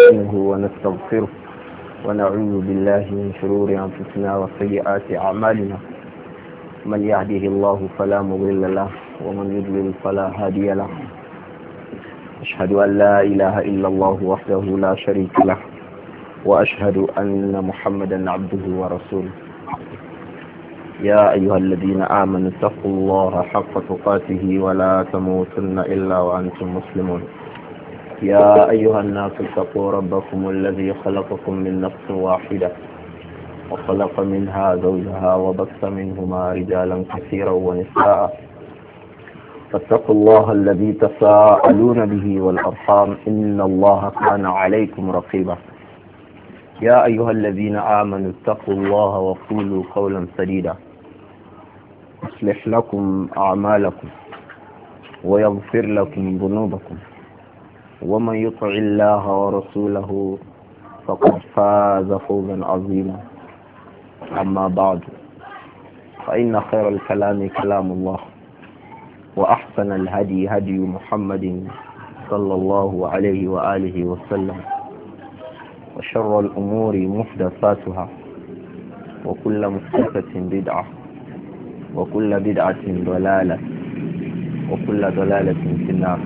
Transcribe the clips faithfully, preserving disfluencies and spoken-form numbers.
ونستعينه ونستغفره ونعوذ بالله من شرور أنفسنا وسيئات أعمالنا. من يهده الله فلا مضل له ومن يضلل فلا هادي له. أشهد أن لا إله إلا الله وحده لا شريك له وأشهد أن محمدا عبده ورسوله. يا أيها الذين آمنوا اتقوا الله حق تقاته ولا تموتن إلا وأنتم مسلمون. يا أيها الناس اتقوا ربكم الذي خلقكم من نفس واحدة وخلق منها زوجها وبث منهما رجالا كثيرا ونساء. فاتقوا الله الذي تساءلون به والأرحام إن الله كان عليكم رقيبا. يا أيها الذين آمنوا اتقوا الله وقولوا قولا سديدا يصلح لكم أعمالكم ويغفر لكم ذنوبكم ومن يطع الله ورسوله فقد فاز فوزا عظيما. أما بعد فإن خير الكلام كلام الله وأحسن الهدي هدي محمد صلى الله عليه وآله وسلم وشر الأمور محدثاتها وكل محدثة بدعة وكل بدعة ضلالة وكل ضلالة في النار.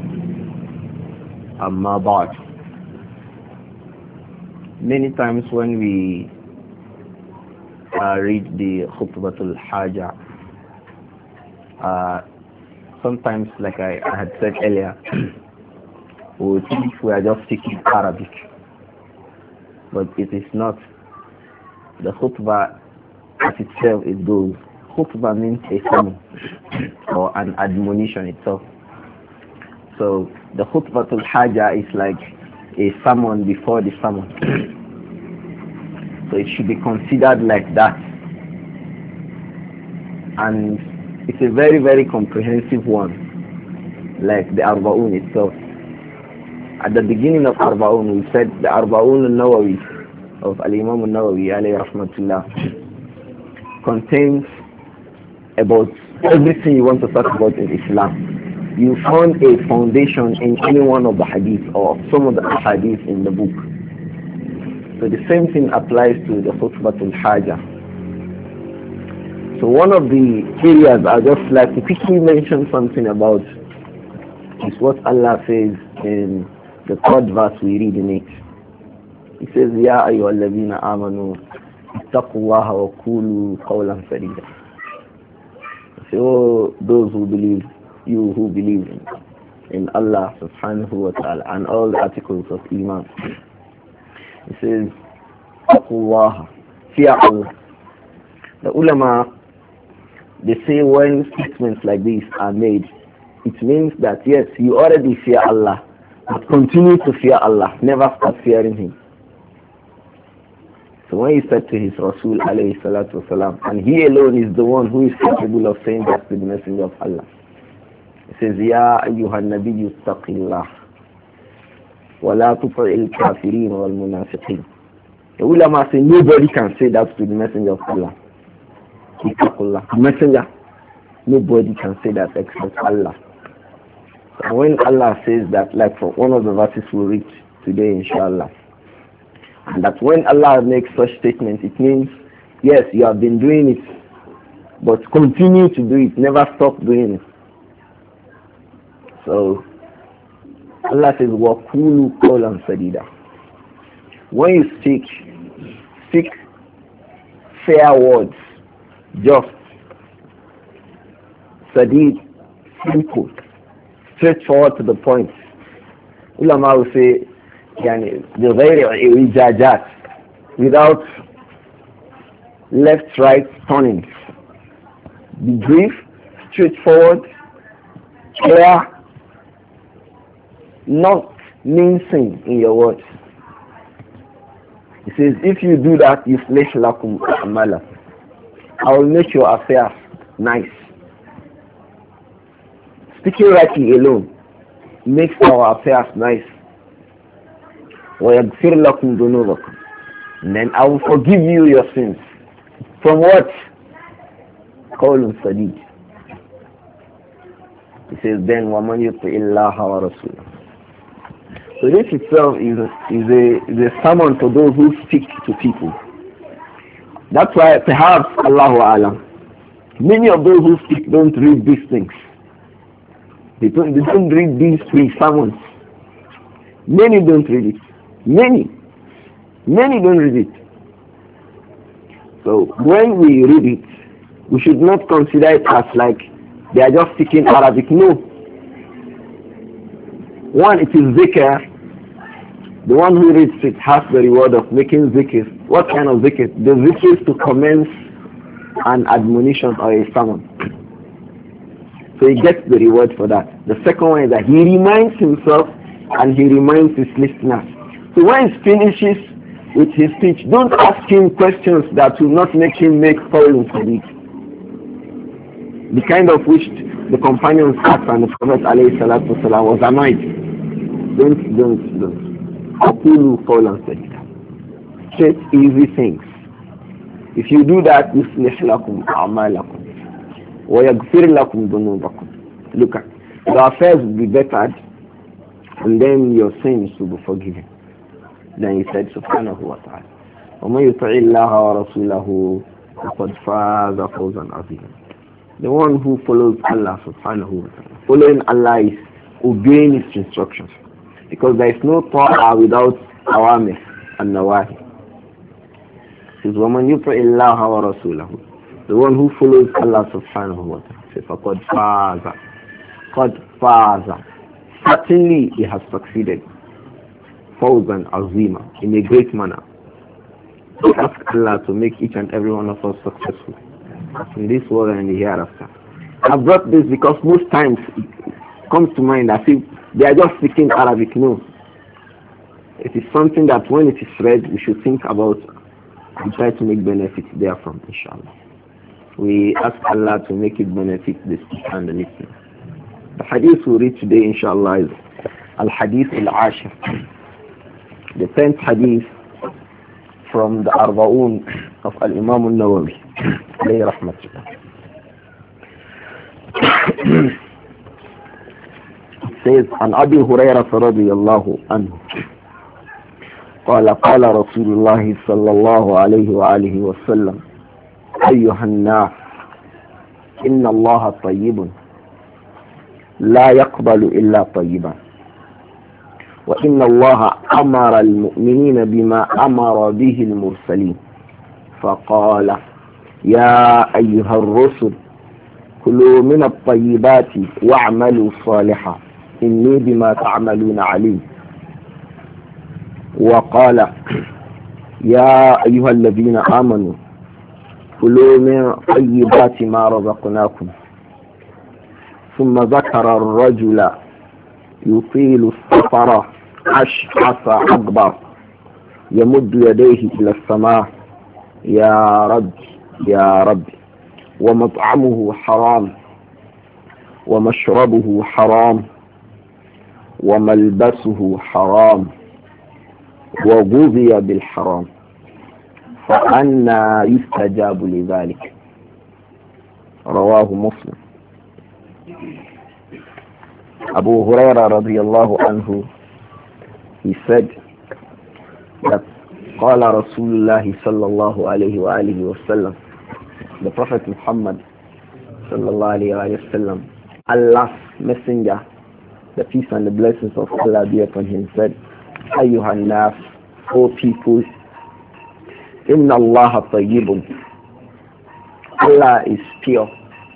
Amma ba'd. Many times when we uh, read the Khutbatul Haja, uh, sometimes, like I, I had said earlier, we think we are just speaking Arabic, but it is not. The khutbah as itself, it goes. Khutbah means a sermon or an admonition itself. So the khutbatul haja is like a sermon before the sermon. So it should be considered like that. And it's a very, very comprehensive one, like the Arba'un itself. At the beginning of Arba'un, we said the Arba'un al-Nawawi of Al-Imam al-Nawawi alayhi rahmatullah contains about everything you want to talk about in Islam. You found a foundation in any one of the hadith or some of the hadith in the book. So the same thing applies to the khutbatul haja. So one of the areas I just like to quickly mention something about is what Allah says in the third verse we read in it. He says, Ya ayyuhalladhina amanu ittaqullaha wa qulu qawlan sadida. So those who believe, you who believe in, in Allah subhanahu wa ta'ala and all the articles of Iman. It says, Taqullah, fear Allah. The ulama, they say when statements like this are made, it means that yes, you already fear Allah, but continue to fear Allah, never stop fearing Him. So when he said to his Rasul alayhi salatu wasalam, and he alone is the one who is capable of saying that to the Messenger of Allah, it says, Ya ayyuhan nabiyyu ittaqillah wa la tuti'il kafirin wal munafiqin. The ulama say nobody can say that to the Messenger of Allah. Ittaqillah. The Messenger, nobody can say that except Allah. So when Allah says that, like for one of the verses we read today inshallah, and that when Allah makes such statements, it means yes, you have been doing it, but continue to do it, never stop doing it. So Allah says, وَقُولُوا قَوْلًا سَدِيدًا. When you speak, speak fair words, just, sadid, simple, straightforward to the point. Ulama will say, yani, the without left, right turning. Be brief, straightforward, clear, not mincing in your words. He says, if you do that, yuslih lakum a'malakum. I will make your affairs nice. Speaking rightly alone makes our affairs nice. وَيَغْفِرْ لَكُمْ ذُنُوبَكُمْ. And then I will forgive you your sins. From what? قَوْلٌ سَدِيدٌ. He says, then وَمَنْ يُطِعِ اللَّهَ وَرَسُولَهُ So this itself is a, is a, is a sermon for those who speak to people. That's why perhaps, Allahu Alam, many of those who speak don't read these things. They don't, they don't read these three sermons. Many don't read it. Many. Many don't read it. So when we read it, we should not consider it as like they are just speaking Arabic. No. One, it is zikr. The one who reads it has the reward of making zikr. What kind of zikr? The zikr is to commence an admonition or a sermon. So he gets the reward for that. The second one is that he reminds himself and he reminds his listeners. So when he finishes with his speech, don't ask him questions that will not make him make foul sadiq. The kind of which the companions asked and the Prophet alayhi salatu wasalam was annoyed. Don't, don't, don't. Aqulu qawlan sadida. Straight, easy things. If you do that, yuslih lakum a'malakum wa yaghfir lakum dhunubakum. Look at your affairs will be bettered, and then your sins will be forgiven. Then he said, subhanahu wa ta'ala, وَمَن يُطِعِ اللَّهَ وَرَسُولَهُ فَقَدْ فَازَ فَوْزًا عَظِيمًا. The one who follows Allah subhanahu wa ta'ala. Following Allah is obeying his instructions. Because there is no ta'ah without awamir and nawahi. It says, وَمَن يُطِعِ اللَّهَ وَرَسُولَهُ. The one who follows Allah subhanahu wa ta'ala. Says, فَقَدْ فَازَ. قَدْ فَازَ. Certainly he has succeeded. Fawzan azima, in a great manner. We ask Allah to make each and every one of us successful in this world and the hereafter. I brought this because most times it comes to mind as if they are just speaking Arabic. No. It is something that when it is read, we should think about and try to make benefit therefrom, inshallah. We ask Allah to make it benefit the speaker and the listener. The hadith we read today, inshallah, is Al-Hadith Al-Ashir. The tenth hadith from the Arba'un of Al-Imam Al-Nawawi. Alayhi rahmatullah. It says, عن أبي هريرة رضي الله عنه قال قال رسول الله صلى الله عليه وآله وسلم أيها الناس إن الله طيب لا يقبل إلا طيبا وإن الله أمر المؤمنين بما أمر به المرسلين فقال يا أيها الرسل كلوا من الطيبات واعملوا صالحا إني بما تعملون عليم وقال يا أيها الذين آمنوا كلوا من طيبات ما رزقناكم ثم ذكر الرجل يطيل السفر أشعث أكبر يمد يديه إلى السماء يا رب يا رب ومطعمه حرام ومشربه حرام وملبسه حرام وغذي بالحرام فأنى يستجاب لذلك رواه مسلم. Abu Huraira radiallahu anhu, he said that قال رسول الله صلى الله عليه وآله وسلم, the Prophet Muhammad صلى الله عليه وآله وسلم, Allah's messenger, the peace and the blessings of Allah be upon him, said, أيها الناس, O people, إن الله طيب, Allah is pure.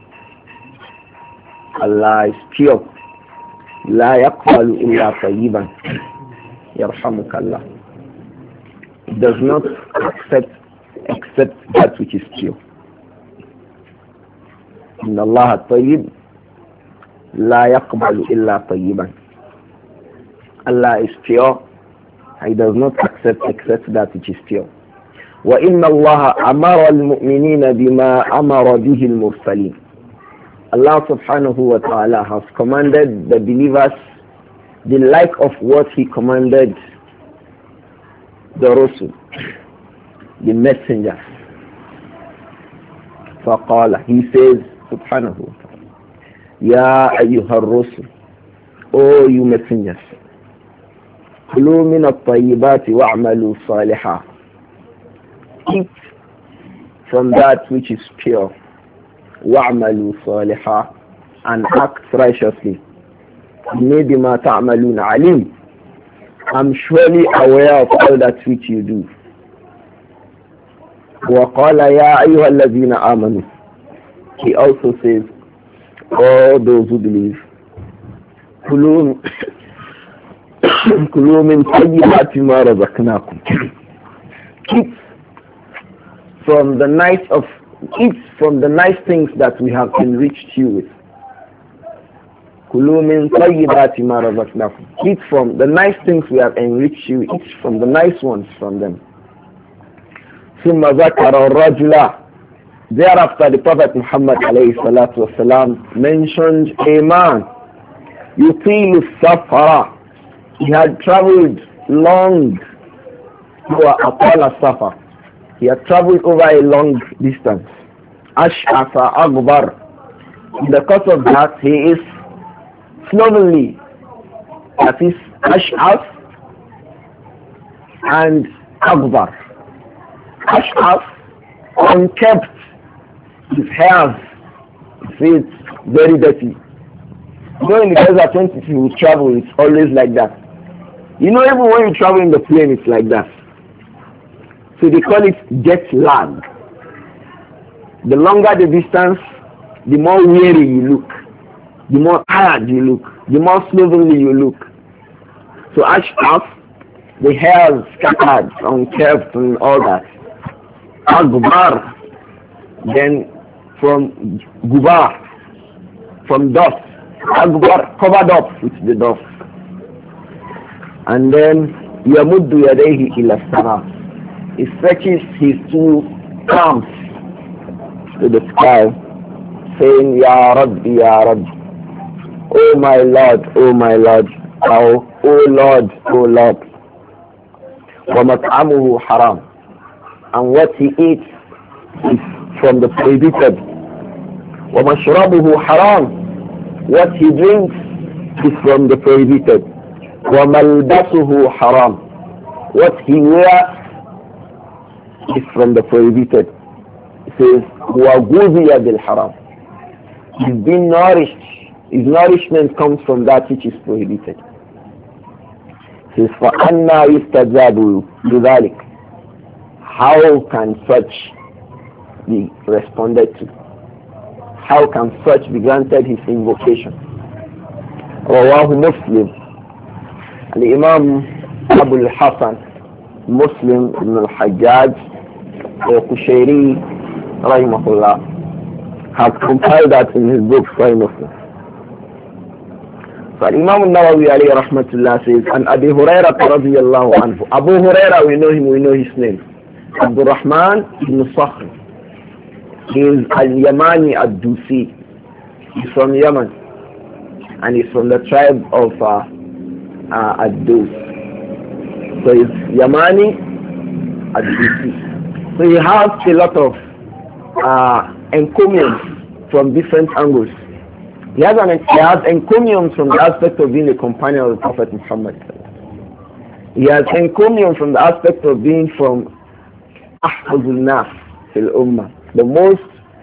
Allah is pure. لا يقبل إلا طيبا يرحمك الله. It does not accept except that which is pure. إن الله طيب لا يقبل إلا طيبا. Allah is pure. He does not accept except that which is pure. وإن الله أمر المؤمنين بما أمر به المرسلين. Allah subhanahu wa ta'ala has commanded the believers the like of what he commanded the Rasul, the messenger. فقال, he says subhanahu wa ta'ala, Ya ayyuhar Rasul, O you messengers, كلوا من الطيبات واعملوا صالحا. Eat from that which is pure. واعملوا صالحا, and act righteously. Maybe ما تعملون عليم. I'm surely aware of all that which you do. وقال يا أيها الذين آمنوا. He also says, all those who believe, كلوا كلوا من طيبات ما رزقناكم. Eat from the nice of eat from the nice things that we have enriched you with. كلوا من طيبات ما رزقناكم. Eat from the nice things we have enriched you. Eat from the nice ones from them. ثم ذكر الرجل. Thereafter the Prophet Muhammad alayhi salatu wasalam mentioned a man, يطيل السفر. He had traveled long to Atala Safar. He had traveled over a long distance. Ash'afa Akbar. In the course of that, he is slovenly. That is Ash'af and Akbar. Ash'af, unkempt. His hair is very dirty. You know, in the desert when you travel, it's always like that. You know, even when you travel in the plane, it's like that. So they call it jet lag. The longer the distance, the more weary you look, the more tired you look, the more slovenly you look. So Ash'af, the hair scattered, unkempt and all that. Akbar, then from gubar, from dust. Akbar, covered up with the dust. And then yamuddu yadayhi ila sama. He stretches his two palms to the sky, saying, Ya Rabbi, Ya Rabbi, oh my Lord, oh my Lord, oh, oh Lord, oh Lord. Wa mat'amuhu haram. And what he eats is from the prohibited. Wa mashrabuhu haram. What he drinks is from the prohibited. Wa malbasuhu haram. What he wears is from the prohibited. It says, wa guziya bil haram. He's been nourished. His nourishment comes from that which is prohibited. It says, فَأَنَّا يُسْتَجَابُ لِذَلِكَ. How can such be responded to? How can such be granted his invocation? Rawahu Muslim. And the Imam Abu al-Hasan, Muslim ibn al-Hajjaj, al-Qushayri, rahimahullah, has compiled that in his book, Sahih Muslim. So Imam al-Nawawi alayhi rahmatullah says, and Abu Hurairah radiyallahu anhu. Abu Hurairah, we know him, we know his name. Abdul Rahman ibn Sakhr. He is al-Yamani ad-Dusi. He's from Yemen. And he's from the tribe of uh, uh, ad-Dus. So he's Yamani ad-Dusi. So he has a lot of uh, encomiums from different angles. He has, an, he has encomiums from the aspect of being a companion of the Prophet Muhammad. He has encomiums from the aspect of being from Ahfazul Nas fil Ummah, the most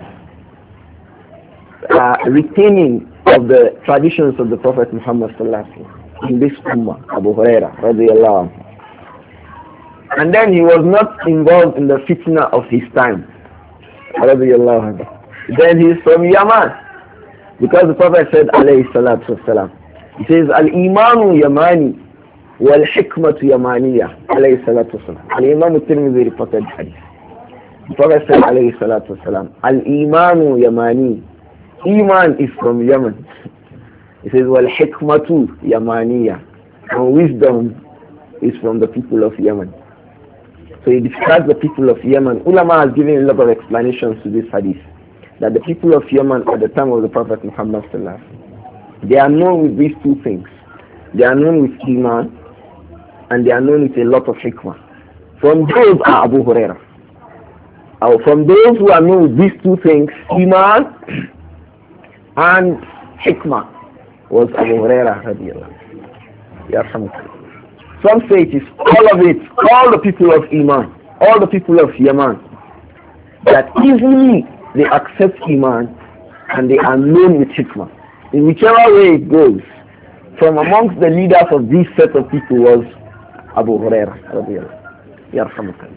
uh, retaining of the traditions of the Prophet Muhammad sallallahu alaihi wasallam in this Ummah, Abu Hurairah radiyallahu anhu. And then he was not involved in the fitna of his time, radiyallahu anhu. Then he is from Yaman, because the Prophet said alayhi salatu wasalam, he says al-imanu yamani wal-hikmatu yamaniya alayhi salatu wasalam. Al-imam al-Tirmidhi reported hadith. The Prophet said alayhi salatu wasalam, al-imanu yamani. Iman is from Yemen. He says wal-hikmatu yamaniya. And wisdom is from the people of Yemen. So he describes the people of Yemen. Ulama has given a lot of explanations to this hadith, that the people of Yemen at the time of the Prophet Muhammad sallallahu alaihi wasallam, they are known with these two things. They are known with Iman, and they are known with a lot of hikmah. From those are Abu Hurairah. Or from those who are known with these two things, Iman and hikmah, was Abu Hurairah radiyallahu anhu. Some say it is all of it, all the people of Iman, all the people of Yemen, that easily they accept Iman and they are known with hikmah. In whichever way it goes, from amongst the leaders of this set of people was Abu Hurairah radiallahu.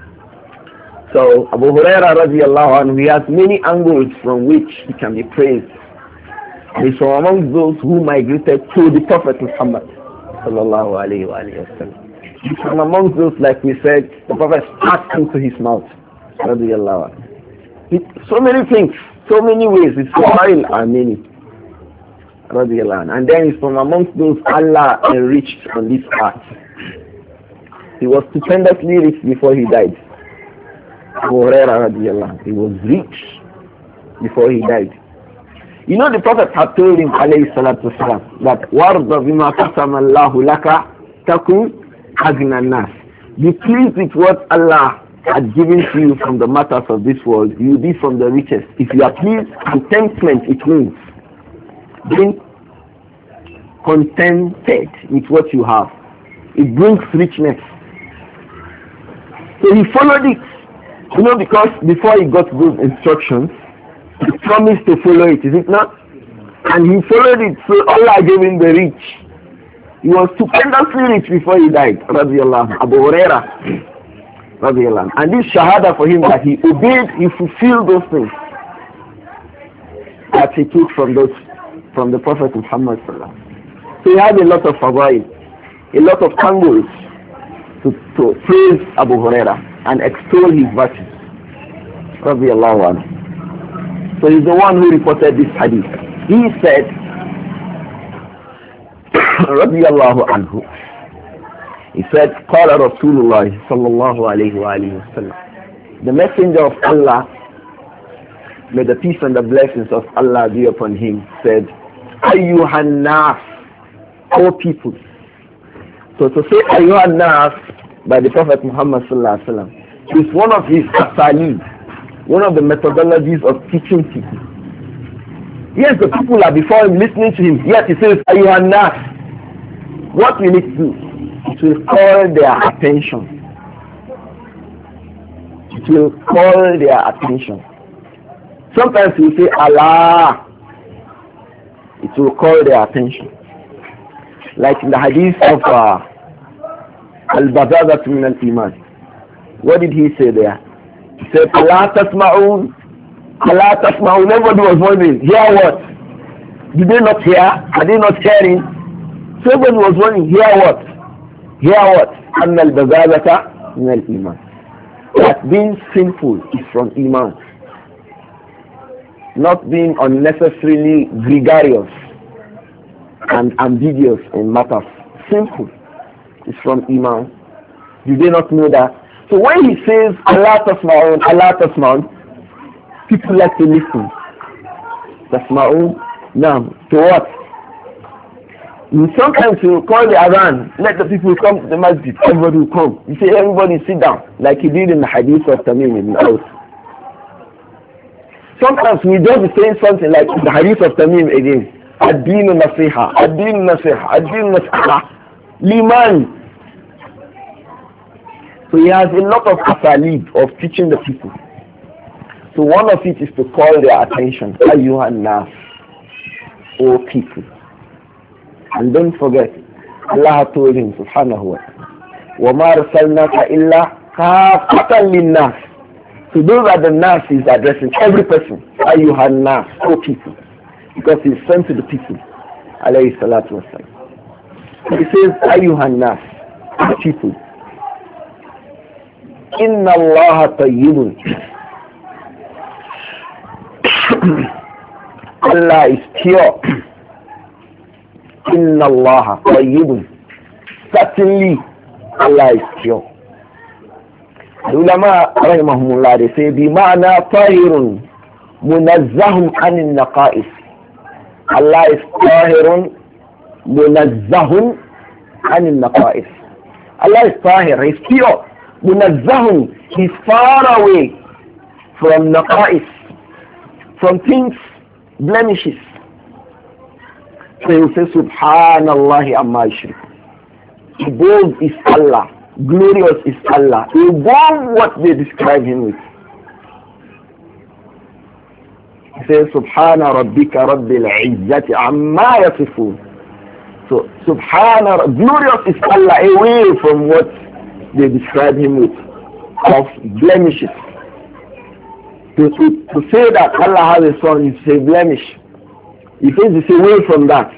So Abu Hurairah radiallahu anhu, he has many angles from which he can be praised. He's from amongst those who migrated to the Prophet Muhammad sallallahu alayhi wa sallam. He's from amongst those, like we said, the Prophet spat into his mouth radiallahu anhu. So many things, so many ways, his smile are many radiallahu anhu. And then he's from amongst those Allah enriched on this earth. He was stupendously rich before he died. Abu Hurairah radiallahu anhu, he was rich before he died. You know, the Prophet had told him, alayhi salatu wasalam, that وَارْضَ بِمَا قَسَمَ اللَّهُ لَكَ تَكُنْ أَغْنَى النَّاسِ. Be pleased with what Allah had given to you from the matters of this world. You will be from the richest. If you are pleased, contentment, it means being contented with what you have. It brings richness. So he followed it. You know, because before he got those instructions, he promised to follow it, is it not? And he followed it, so Allah gave him the rich. He was stupendously rich before he died, radiallahu, Abu Hurairah, radiallahu. And this shahada for him, that he obeyed, he fulfilled those things that he took from those, from the Prophet Muhammad sallallahu. So he had a lot of fadail, a lot of angles to, to praise Abu Hurairah and extol his virtues, radiallahu anhu. So he's the one who reported this hadith. He said, radiyallahu anhu, he said, قال رسول الله صلى الله عليه وآله وسلم, the messenger of Allah, may the peace and the blessings of Allah be upon him, said, ayyuhan nas, all people. So to say ayyuhan nas by the Prophet Muhammad sallallahu alaihi wasallam is one of his asalib, one of the methodologies of teaching people. Yes, the people are before him listening to him, yet he says, ayyuhan nas. What will it do? It will call their attention. It will call their attention. Sometimes we say Allah. It will call their attention. Like in the hadith of uh, Al-Bazazat min al-Iman. What did he say there? He said, Allah tasma'un, Allah tasma'un. Everybody was wondering, hear what? Did they not hear? Are they not hearing? So everybody was wondering, hear what? Hear what? Anna al-bazazata min al-iman. That being sinful is from iman. Not being unnecessarily gregarious and ambiguous in matters. Simple is from iman. Do they not know that? So when he says Allah tasma'un, Allah tasma'un, people like to listen. Tasma'un, now to what? And sometimes he will call the adhan, let the people come to the masjid, everybody will come. You say everybody sit down, like he did in the hadith of Tamim ibn Aus. Sometimes we just be saying something like the hadith of Tamim again. Ad-din nasiha, ad-din nasiha, ad-din nasiha, liman. So he has a lot of asalib of teaching the people. So one of it is to call their attention. Ayyuhan nas, O people. And don't forget, Allah told him, subhanahu wa ta'ala, وَمَا رَسَلْنَاكَ إِلَّا كَافَةً لِلنَّاسِ. So those are the nas he's addressing, every person. Ayyuhan nas, O people. Because he's sent to the people. Alayhi salatu wasalam. So he says, Ayyuhan nas, O people. Inna Allah tayyibun. Allah is pure. Inna Allah tayyibun. Certainly, Allah is pure. The ulama rahimahumullah, they say, bima'na tahirun munazzahun anin naqa'is. Allah is tahirun munazzahun anin naqa'is. Allah is tahir, he is pure. Munazzahun, he is far away from naqa'is, from things, blemishes. So he will say, Subhanallah amma yushrik. Above is Allah. Glorious is Allah. Above what they describe him with. He says, Subhana Rabbika Rabbil Izzati Amma Yasifun. So, Subhana, glorious is Allah, away from what they describe him with, of blemishes. To, to, to say that Allah has a son is a blemish. He says it's away from that.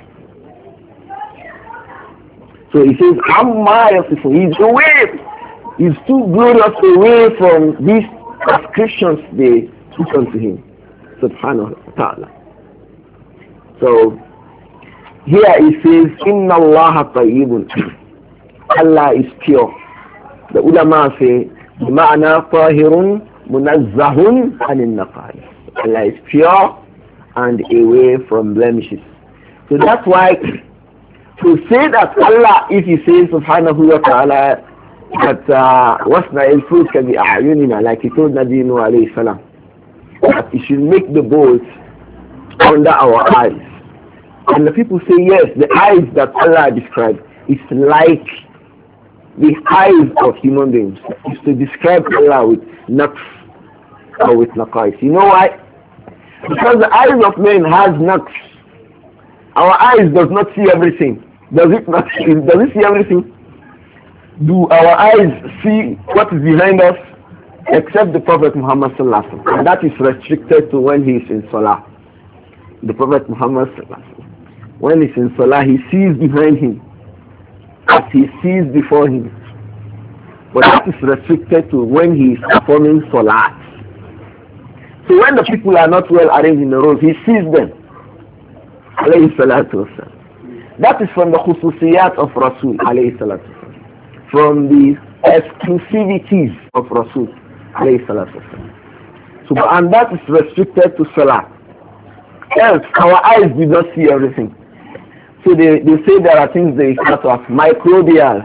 So he says, Amma Yasifun. He's away. He's too glorious away from these ascriptions they took unto him. Subhanahu wa ta'ala. So here he says, Inna Allah tayyibun. Allah is pure. The ulama say, Ma'ana tahirun munazzahun anin naqais. Allah is pure and away from blemishes. So that's why to say that Allah, if he says Subhanahu wa ta'ala, that wasna il-fulka bi a'yunina, like he told Nabi Nuh alayhi salam, that he should make the boat under our eyes. And the people say, yes, the eyes that Allah described is like the eyes of human beings. It's to describe Allah with naqs or with naqais. You know why? Because the eyes of men has naqs. Our eyes does not see everything. Does it not? Does it see everything? Do our eyes see what is behind us? Except the Prophet Muhammad sallallahu alaihi wasallam, and that is restricted to when he is in salah. The Prophet Muhammad sallallahu alaihi wasallam, when he's in salah, he sees behind him as he sees before him. But that is restricted to when he is performing salah. So when the people are not well arranged in the rows, he sees them. Alayhi salatu wasalam. That is from the khususiyat of Rasul alayhi salatu wasalam. From the exclusivities of Rasul alayhi salatu wasalam. So, and that is restricted to salah. Else, our eyes do not see everything. So they, they say there are things they refer to as microbials.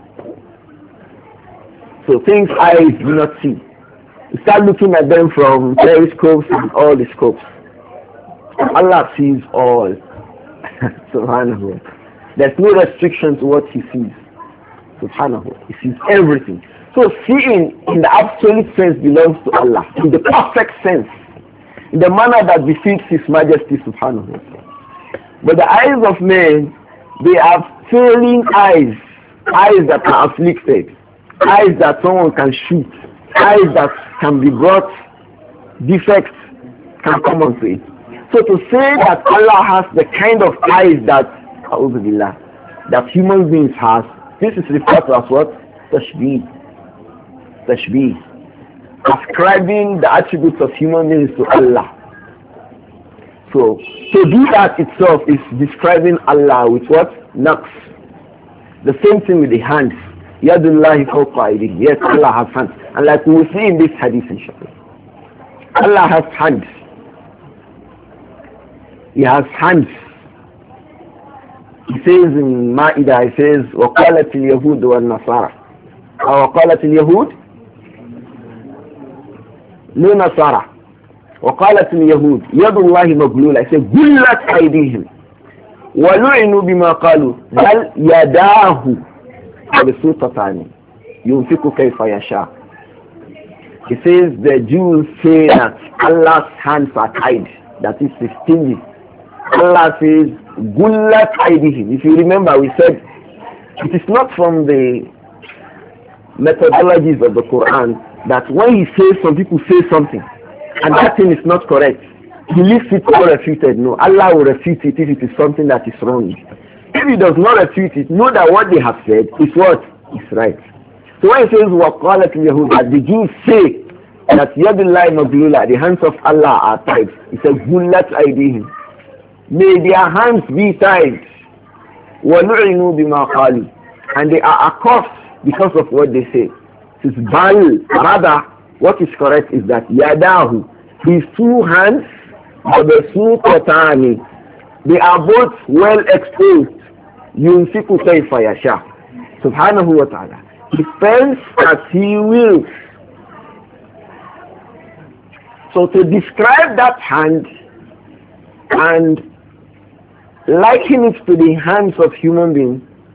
So things eyes do not see. You start looking at them from periscopes and all the scopes. Allah sees all. Subhanahu. There's no restriction to what he sees. Subhanahu. He sees everything. So seeing in the absolute sense belongs to Allah. In the perfect sense. In the manner that befits his majesty. Subhanahu. But the eyes of men, they have failing eyes. Eyes that are afflicted. Eyes that someone can shoot. Eyes that can be brought, defects can come onto it. So to say that Allah has the kind of eyes that that human beings has, this is referred to as what? Tashbih. Tashbih. Ascribing the attributes of human beings to Allah. So to do that itself is describing Allah with what? Naqs. The same thing with the hands. Yadullahi fawqa aydihim. Yes, Allah has hands. And like we will see in this hadith, inshallah, Allah has hands. He has hands. He says in Ma'idah, he says, وَقَالَتِ الْيَهُودُ وَالنَّصَارَى. Or وَقَالَتِ الْيَهُودُ no Nasara. وَقَالَتِ الْيَهُودُ يَدُ اللَّهِ مَغْلُولَةٌ. He says, غُلَّتْ أَيْدِيهِمْ وَلُعِنُوا بِمَا قَالُوا بَلْ يَدَاهُ مَبْسُوطَتَانِ يُنْفِقُ كَيْفَ يَشَاءُ. He says the Jews say that Allah's hands are tied. That is stingy. Allah says, Gullat aydihim. If you remember, we said it is not from the methodologies of the Quran that when he says, some people say something and that thing is not correct, he leaves it unrefuted. No, Allah will refute it if it is something that is wrong. If he does not refute it, know that what they have said is what is right. So when he says, وَقَالَتِ الْيَهُودُ, that the Jews say that Yadullahi Maglula, the hands of Allah are tied. He says, Gullat aydihim. May their hands be tied. وَلُعِنُوا بِمَا قَالُوا. And they are accursed because of what they say. It is bal. Rather, what is correct is that Yadahu, his two hands, Mabsutatani, they are both well exposed. Yunfiku kayfa yasha. Subhanahu wa ta'ala. He spends as he wills. So to describe that hand and liken it to the hands of human beings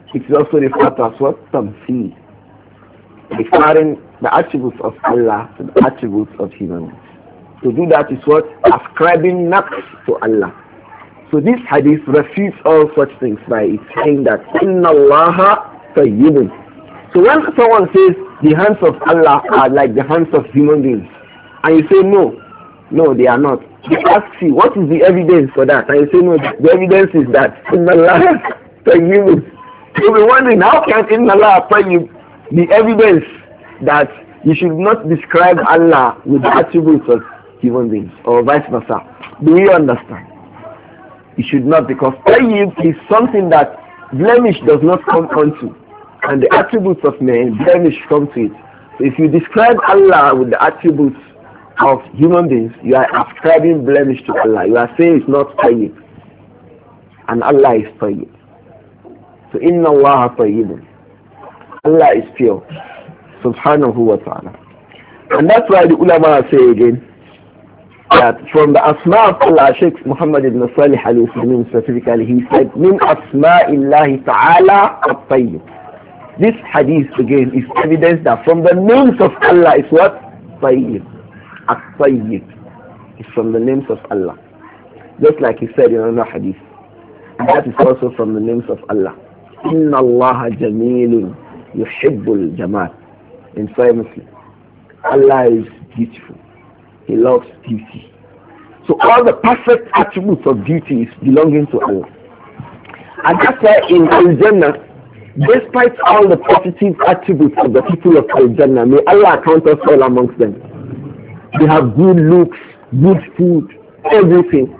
It is also referred to as what? Tamtheel. Referring the attributes of Allah to the attributes of human beings. To do that is what? Ascribing naqs to Allah. So this hadith refutes all such things by it saying that Inna Allaha tayyibun. So when someone says the hands of Allah are like the hands of human beings, and you say no, no they are not. They ask you, what is the evidence for that? And you say no, the evidence is that Inna Allaha tayyibun. You'll be wondering, how can Inna Allaha tayyib the evidence that you should not describe Allah with the attributes of human beings, or vice versa? Do you understand? You should not, because tayyib is something that blemish does not come onto, and the attributes of men, blemish come to it. So if you describe Allah with the attributes of human beings, you are ascribing blemish to Allah. You are saying it's not tayyib, and Allah is tayyib. So inna Allah tayyibun. Allah is pure, subhanahu wa ta'ala. And that's why the ulama say again, that from the asma of Allah, Sheikh Muhammad ibn Salih al-Uthaymeen specifically, he said, min asma'illahi ta'ala at-tayyib. This hadith again is evidence that from the names of Allah is what? Tayyib. At-tayyib. It's from the names of Allah. Just like he said in another hadith. And that is also from the names of Allah. Inna Allah jamilun yuhibbul jamal. In Sahih Muslim. Allah is beautiful. He loves beauty. So all the perfect attributes of beauty is belonging to Allah. And that's why in Al-Jannah, despite all the positive attributes of the people of Al-Jannah, may Allah count us all amongst them. They have good looks, good food, everything.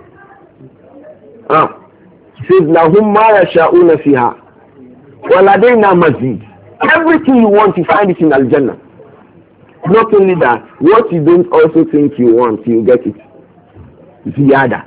Ah. He says, لَهُمْ مَا يَشَاءُونَ فِيهَا وَلَدَيْنَا مَزِيدٌ. Everything you want, you find it in Al-Jannah. Not only that, what you don't also think you want, you get it. Ziyada.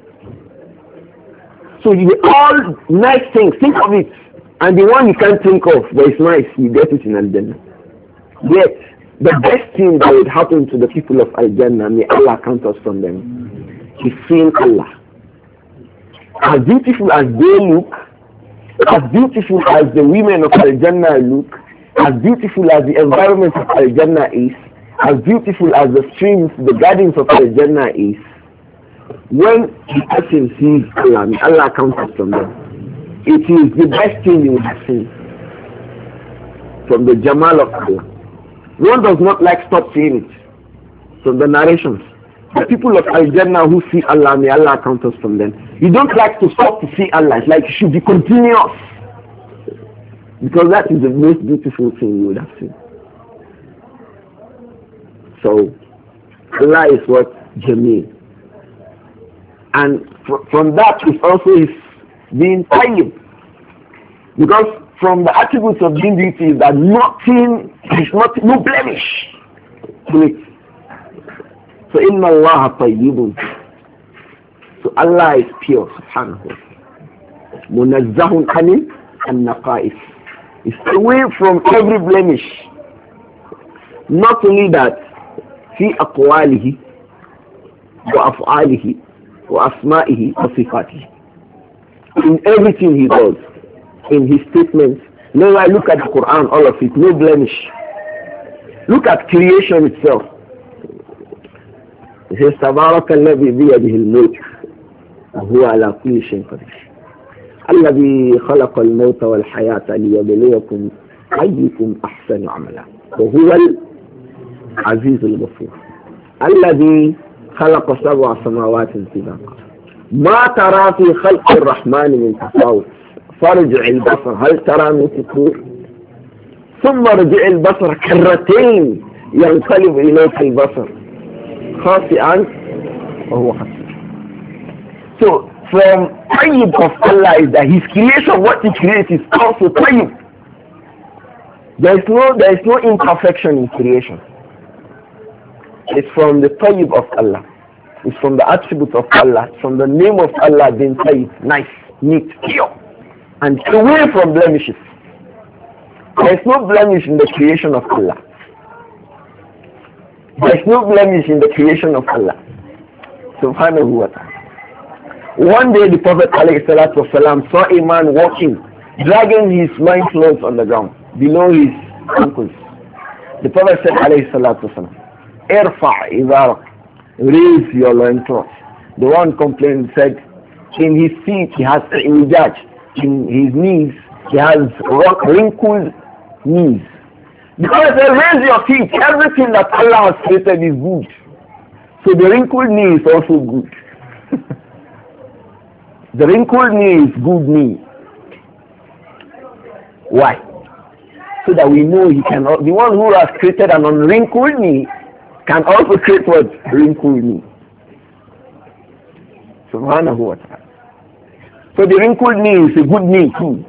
So you all nice things, think of it. And the one you can't think of, but it's nice, you get it in Al-Jannah. Yet, the best thing that would happen to the people of Al-Jannah, may Allah count us from them, is seeing Allah. As beautiful as they look, as beautiful as the women of Al-Jannah look, as beautiful as the environment of Al-Jannah is, as beautiful as the streams, the gardens of Al-Jannah is, when the person sees Allah, may Allah count us from them. It is the best thing you would have seen from the Jamal of Allah. One does not like stop seeing it from the narrations. The people of Al-Jannah who see Allah, may Allah count us from them. You don't like to stop to see Allah. It's like it should be continuous. Because that is the most beautiful thing you would have seen. So, Allah is what? Jameel. And fr from that is also his being tayyib. Because from the attributes of being beauty is that nothing, is not, no blemish to it. So, inna Allah tayyibun. So Allah is pure, subhanahu wa ta'ala. Munazzahun anil an-naqa'is. It's away from every blemish. Not only that, fi aqwalihi wa af'alihi wa asma'ihi wa sifatihi. In everything he does, in his statements. Now I look at the Quran, all of it, no blemish. Look at creation itself. It says, تبارك الذي بيده الملك وهو على كل شيء قدير. الذي خلق الموت والحياة ليبلوكم أيكم أحسن عملا وهو العزيز الغفور. الذي خلق سبع سماوات طباقا ما ترى في خلق الرحمن من تفاوت فارجع البصر هل ترى من فطور ثم رجع البصر كرتين ينقلب إليك البصر خاسئا وهو حسير. So from tayyib of Allah is that his creation, what he creates is also tayyib. There is no there is no imperfection in creation. It's from the tayyib of Allah. It's from the attributes of Allah. It's from the name of Allah being tayyib, nice, neat, pure, and away from blemishes. There is no blemish in the creation of Allah. There is no blemish in the creation of Allah. Subhanahu wa ta'ala. One day the Prophet ﷺ saw a man walking dragging his loincloth on the ground, below his ankles. The Prophet said, alayhi salatu wasalam, Irfa' izarak, raise your loincloth. The one complained said, in his feet he has ijaj, in his knees he has wrinkled knees. The Prophet said, raise your feet, everything that Allah has created is good. So the wrinkled knee is also good. The wrinkled knee is good knee. Why? So that we know he can, the one who has created an unwrinkled knee can also create what? Wrinkled knee. Subhanahu wa ta'ala. So the wrinkled knee is a good knee too.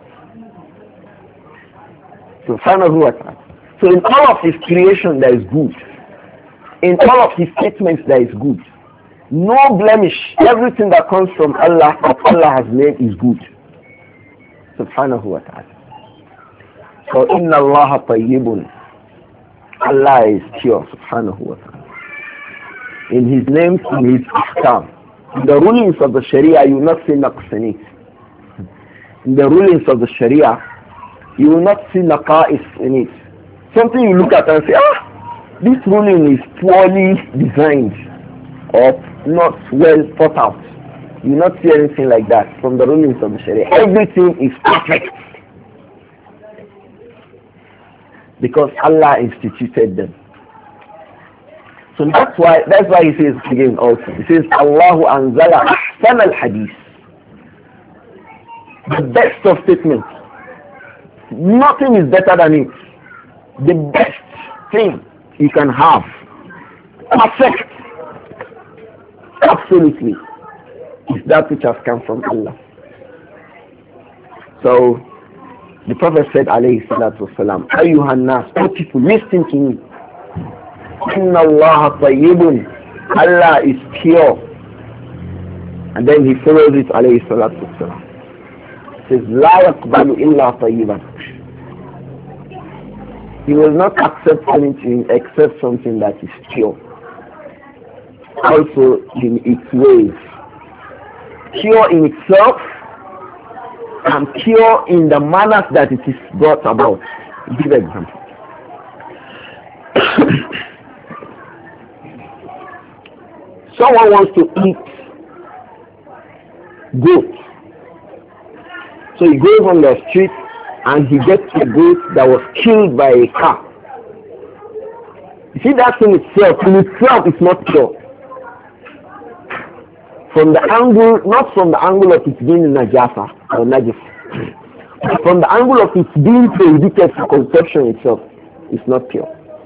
Subhanahu wa ta'ala. So in all of his creation there is good. In all of his statements there is good. No blemish. Everything that comes from Allah, that Allah has made is good. Subhanahu wa ta'ala. So inna Allah tayyibun. Allah is pure. Subhanahu wa ta'ala. In his names, in his ahkam. In the rulings of the Sharia, you will not see naqs in it. In the rulings of the Sharia, you will not see naqais in it. Something you look at and say, ah, this ruling is poorly designed or not well thought out. You will not see anything like that from the rulings of the Sharia. Everything is perfect. Because Allah instituted them. So that's why that's why he says again also. He says, Allahu anzala ahsan al-hadith. The best of statements. Nothing is better than it. The best thing you can have. Perfect. Absolutely. Is that which has come from Allah. So the Prophet said, alayhi salatu wasalam, Ayyuhan nas, all people listen to me. Inna Allah tayyibun. Allah is pure. And then he follows it, alayhi salatu wasalam. He says, La yaqbalu illa tayyiban. He will not accept anything except something that is pure. Also in its ways. Pure in itself and pure in the manners that it is brought about. Give an example. Someone wants to eat goat. So he goes on the street and he gets a goat that was killed by a car. You see, that thing itself, in itself is not pure. From the angle, not from the angle of it being najasa or najis, but from the angle of it being prohibited for conception itself, it's not pure.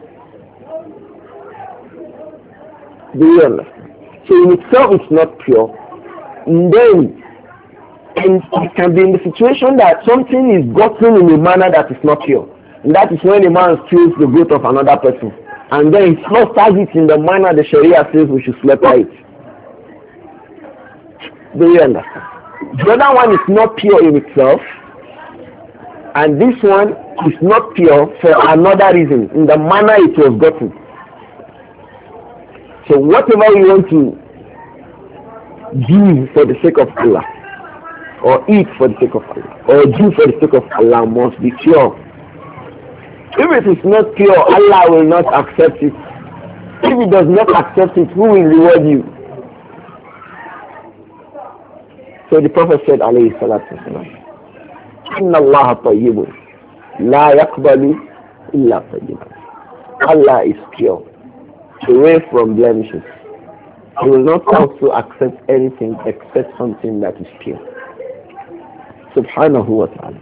Do you understand? So in itself it's not pure. And then and it can be in the situation that something is gotten in a manner that is not pure. And that is when a man steals the goat of another person. And then he slaughters it in the manner the Sharia says we should slaughter it. Do you understand? The other one is not pure in itself. And this one is not pure for another reason, in the manner it was gotten. So whatever you want to do for the sake of Allah, or eat for the sake of Allah, or do for the sake of Allah must be pure. If it is not pure, Allah will not accept it. If He does not accept it, who will reward you? So the Prophet said, alayhi salatu wasalam, Inna Allah tayyibun, la yaqbalu illa tayyiban. Allah is pure, away from blemishes. He will not also accept anything except something that is pure. Subhanahu wa ta'ala.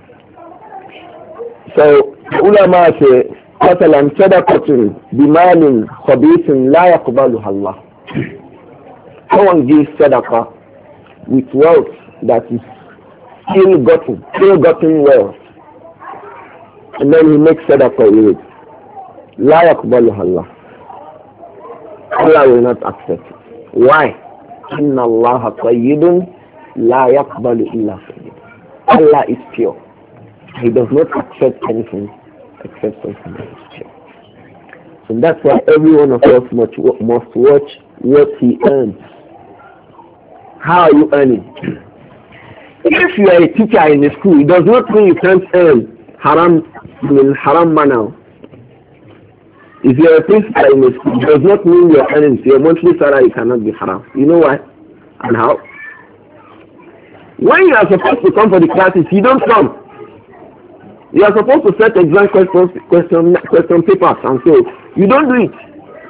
So, ulama say, قَتَلًا صَدَقَةٌ بِمَالٍ خَبِيثٍ لَا يَقْبَلُهَا اللَّهُ. Someone gives sadaqah with wealth that is still gotten, still gotten wealth. And then he makes sadaqah with it. لَا يَقْبَلُهَا اللَّهُ. Allah will not accept it. Why? إِنَّ اللَّهَ طَيِّبٌ لَا يَقْبَلُ إِلَّا طَيِّبٌ. Allah is pure. He does not accept anything except something that is pure. So that's why every one of us must, must watch what he earns. How are you earning? If you are a teacher in a school, it does not mean you can't earn haram in haram manner. If you are a principal in a school, it does not mean your earnings, your monthly salary cannot be haram. You know why and how? When you are supposed to come for the classes, you don't come. You are supposed to set exam questions, question, question papers, and so you don't do it.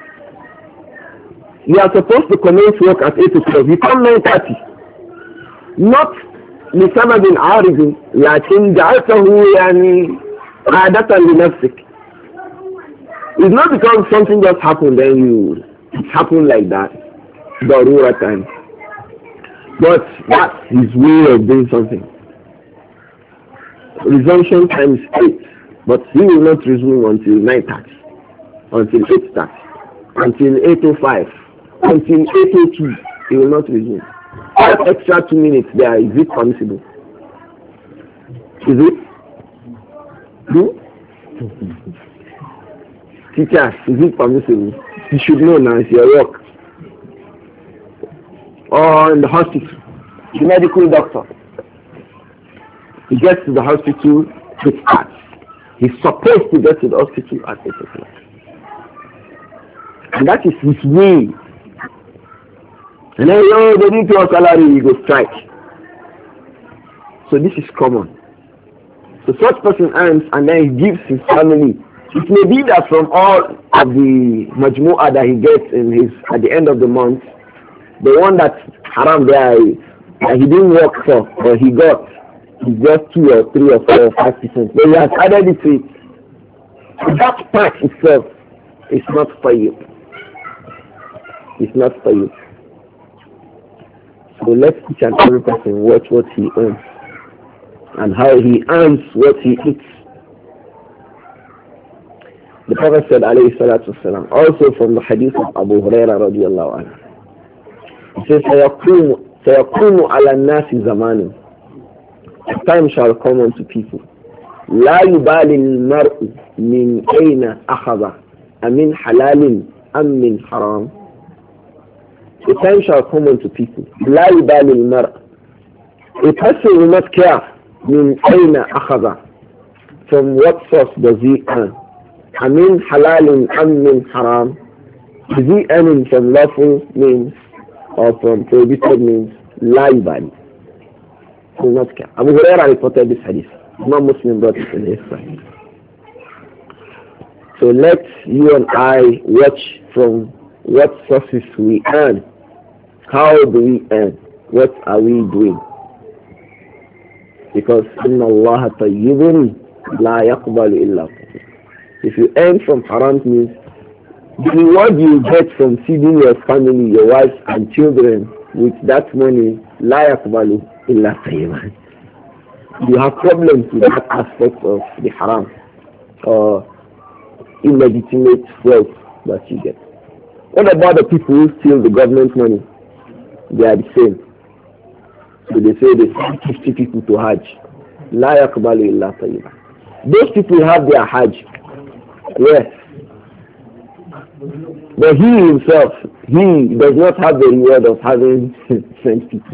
You are supposed to commence work at eight o'clock. You come nine thirty. Not لسبب عارض لكن جعلته يعني عادة لنفسك. It's not because something just happened then you it happened like that. Darura time. But that's his way of doing something. Resumption time is eight, but he will not resume until nine thirty, until eight thirty, until eight oh five, until eight oh two. He will not resume. Five extra two minutes there, is it permissible? Is it? Hmm? Teacher, is it permissible? You should know now, it's your work. Or in the hospital, the medical doctor. He gets to the hospital, it starts. He's supposed to get to the hospital at eight o'clock. And that is his way. And then, oh, they need your salary, you go strike. So this is common. So such person earns and then he gives his family. It may be that from all of the majmu'ah that he gets in his at the end of the month, the one that haram there is, that he didn't work for, but he got, is just two or three or four or five percent. But he has added it to it. That part itself is not for you. It's not for you. So let each and every person watch what he earns and how he earns what he eats. The Prophet said, alayhi salatu wasalam, also from the hadith of Abu Huraira radiallahu anhu, he says, سَيَقُومُ عَلَى النَّاسِ زَمَانٍ. A time shall come unto people. لَا يُبَالِ الْمَرْءُ مِنْ أَيْنَ أَخَذَ أَمِنْ حَلَالٍ أَمْ مِنْ حَرَامٍ. A time shall come unto people. لَا يُبَالِ الْمَرْءُ. A person will not care مِنْ أَيْنَ أَخَذَ. From what source does he earn? أَمِنْ حَلَالٍ أَمْ مِنْ حَرَامٍ. Is he earning from lawful means or from prohibited means? لَا يُبَالِ. He will not care. Abu Hurairah reported this hadith. Imam Muslim brought it in his side. So let you and I watch from what sources we earn. How do we earn? What are we doing? Because inna Allah tayyibun la yaqbalu illa tayyib. If you earn from haram means the reward you get from feeding your family, your wife and children with that money, la yaqbalu illa tayyib. You have problems with that aspect of the haram or illegitimate wealth that you get. What about the people who steal the government money? They are the same. So they say they send fifty people to Hajj. La yaqbalu illa tayyiba. Those people have their Hajj. Yes. But he himself, he does not have the reward of having sent people.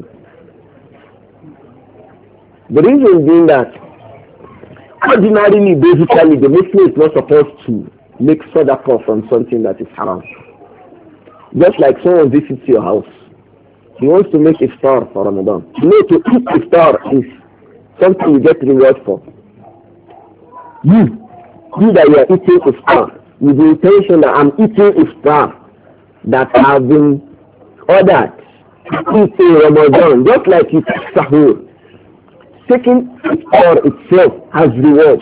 The reason being that ordinarily, basically, the Muslim is not supposed to make sadaqah from something that is haram. Just like someone visits your house, he wants to make iftar for Ramadan. You know, to eat iftar is something you get reward for. You, you that you are eating iftar, with the intention that I'm eating iftar that have been ordered to eat in Ramadan, just like you take sahur. Taking iftar itself has reward.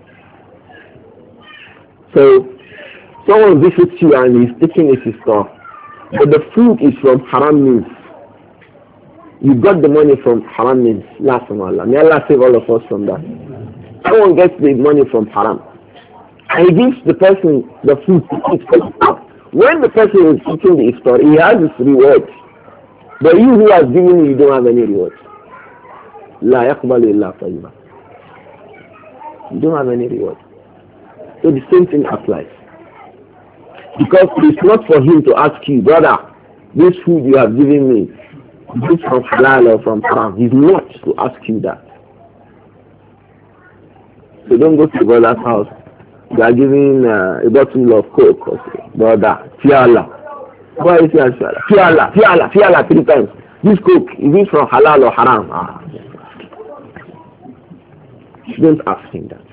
So, someone visits you and he's taking his iftar, but the food is from haram means. You got the money from haram means. Last from Allah. May Allah save all of us from that. Someone gets the money from haram and he gives the person the food to eat. When the person is eating the iftar, he has his reward. But you who has given you, you don't have any reward. La yaqbalu illa tayyiba. You don't have any reward. So the same thing applies. Because it's not for him to ask you, brother, this food you have given me, Is it from halal or from haram? He's not to ask you that. So don't go to your brother's house. You are giving uh, a bottle of Coke or say, brother, fiala. Why is it fiala? Fiala, fiala, fiala three times. This Coke, is it from halal or haram? Ah. Don't ask him that.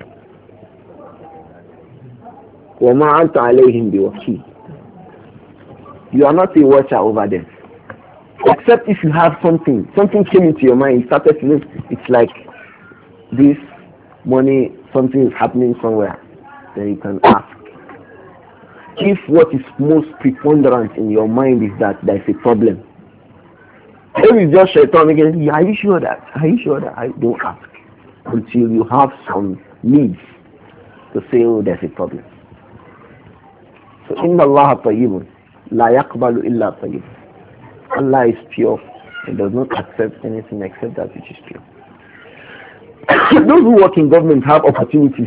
وَمَا أَنْتَ عَلَيْهِمْ بِوَكِيلٍ. You are not a watcher over them. Except if you have something, something came into your mind, you started to think, it's like this money, something is happening somewhere, then you can ask. If what is most preponderant in your mind is that there is a problem, maybe it's just shaitan again, are you sure that? Are you sure that? I don't ask until you have some needs to say, oh, there's a problem. So, inna Allah tayyibun, la yaqbalu illa tayyib. Allah is pure and does not accept anything except that which is pure. Those who work in government have opportunities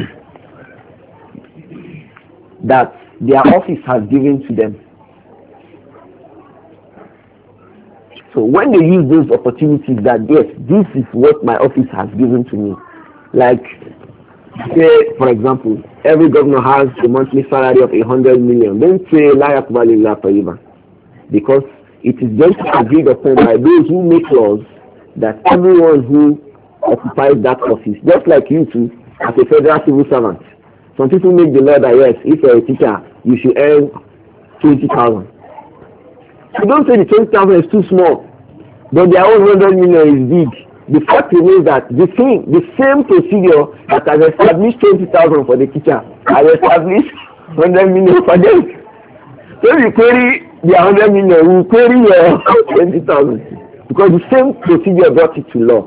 that their office has given to them. So when they use those opportunities that, yes, this is what my office has given to me. Like, say, for example, every governor has a monthly salary of a hundred million. Don't say, la yaqbal illa tayyiban. Because it is just agreed upon by those who make laws that everyone who occupies that office, just like you two, as a federal civil servant. Some people make the law that, yes, if you're a teacher, you should earn twenty thousand. So don't say the twenty thousand is too small, but their own one hundred million is big. The fact remains that the thing, the same procedure that has established twenty thousand for the teacher has established one hundred million for them. So if you query their one hundred million, we will query your twenty thousand, because the same procedure brought it to law.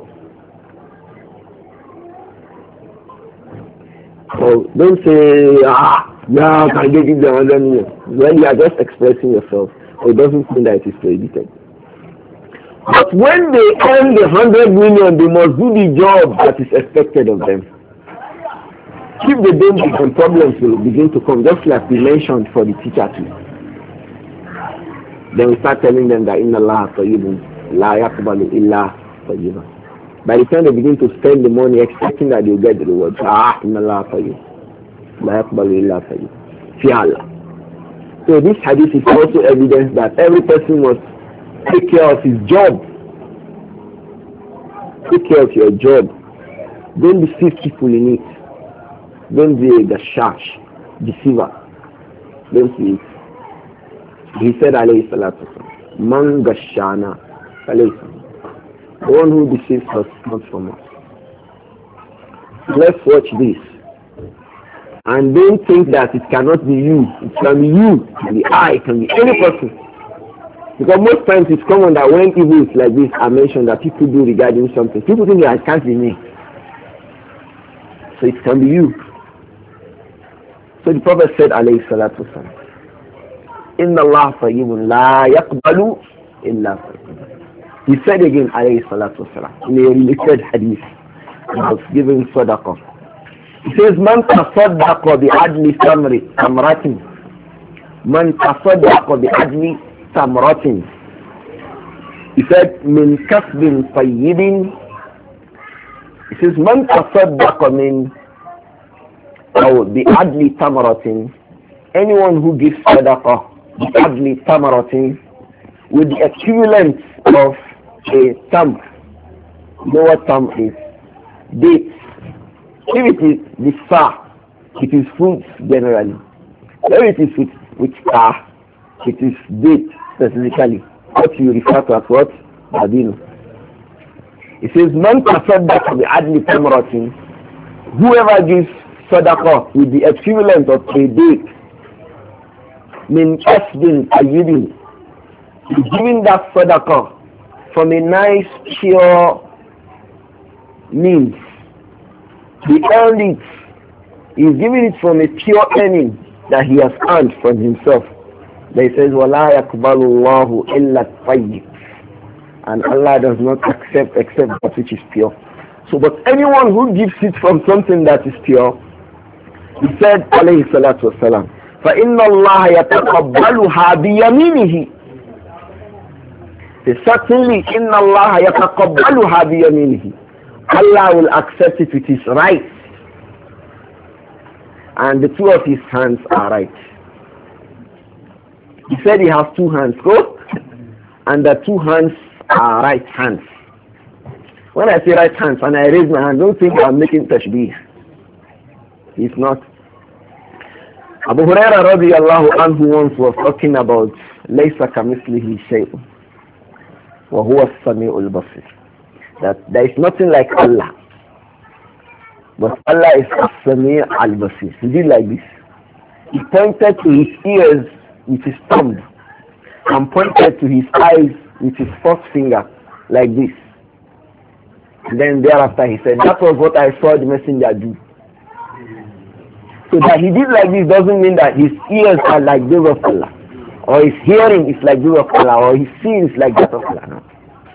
So don't say, ah, yeah, can you give them one hundred million? When you are just expressing yourself, it doesn't mean that it is prohibited. But when they earn the one hundred million, they must do the job that is expected of them. If they don't, some problems will begin to come, just like we mentioned for the teacher too. Then we start telling them that inna Allah tayyibun la yaqbalu illa tayyiban. By the time they begin to spend the money expecting that they'll get the reward, ah, inna Allah tayyib la yaqbalu illa tayyib. Fi Allah. So this hadith is also evidence that every person must take care of his job. Take care of your job. Don't deceive people in it. Don't be a gashash, deceiver. Don't be it. He said, alayhi salatu wasalam, man gashana, alayhi. The one who deceives us, not from us. Let's watch this. And don't think that it cannot be you. It can be you, it can be I, it can be any person. Because most times it's common that when evils like this are mentioned that people do regarding something, people think that it can't be me. So it can be you. So the Prophet said, alayhi salatu wasalam, inna Allah tayyibun la yaqbalu illa tayyib. He said again, alayhi salatu wasalam, in a related hadith, he was giving sadaqah. He says, man tasaddaqa bi adli tamri tamratin. Man tasaddaqa bi adli tamratin. He said, min kasbin tayyibin. He says, man tasaddaqa min or bi adli tamratin. Anyone who gives sadaqah bi adli tamratin with the equivalent of a tam. You know what tam is? Dates. If it is the sa, it is fruits generally. If it is with, with sa, it is date specifically. What you refer to as what? Badino. It says, man tasaddaqa bi adli tamratin. Whoever gives sadaqah with the equivalent of a date, min kasbin tayyibin, is giving that sadaqah from a nice, pure means. He earned it. He's giving it from a pure earning that he has earned from himself. They says, وَلَا يَقْبَلُ اللَّهُ إِلَّا الطَّيِّبِ. And Allah does not accept except that which is pure. So, but anyone who gives it from something that is pure, he said, alayhi salatu wasalam, فَإِنَّ اللَّهَ يَتَقَبَّلُهَا بِيَمِينِهِ. Certainly, inna Allah yataqabbaluha biyaminihi. Allah will accept it with his right. And the two of his hands are right. He said he has two hands, go? And the two hands are right hands. When I say right hands and I raise my hand, don't think I'm making tashbih. He's not. Abu Huraira radiallahu anhu once was talking about لَيْسَ كَمِثْلِهِ شَيْءٌ وَهُوَ السَّمِيعُ الْبَصِيرُ, that there is nothing like Allah, but Allah is as-Sami' al-Basir. He did like this. He pointed to his ears with his thumb and pointed to his eyes with his first finger like this. And then thereafter he said, that was what I saw the messenger do. So that he did like this doesn't mean that his ears are like those of Allah, or his hearing is like those of Allah, or his seeing is like that of Allah. No.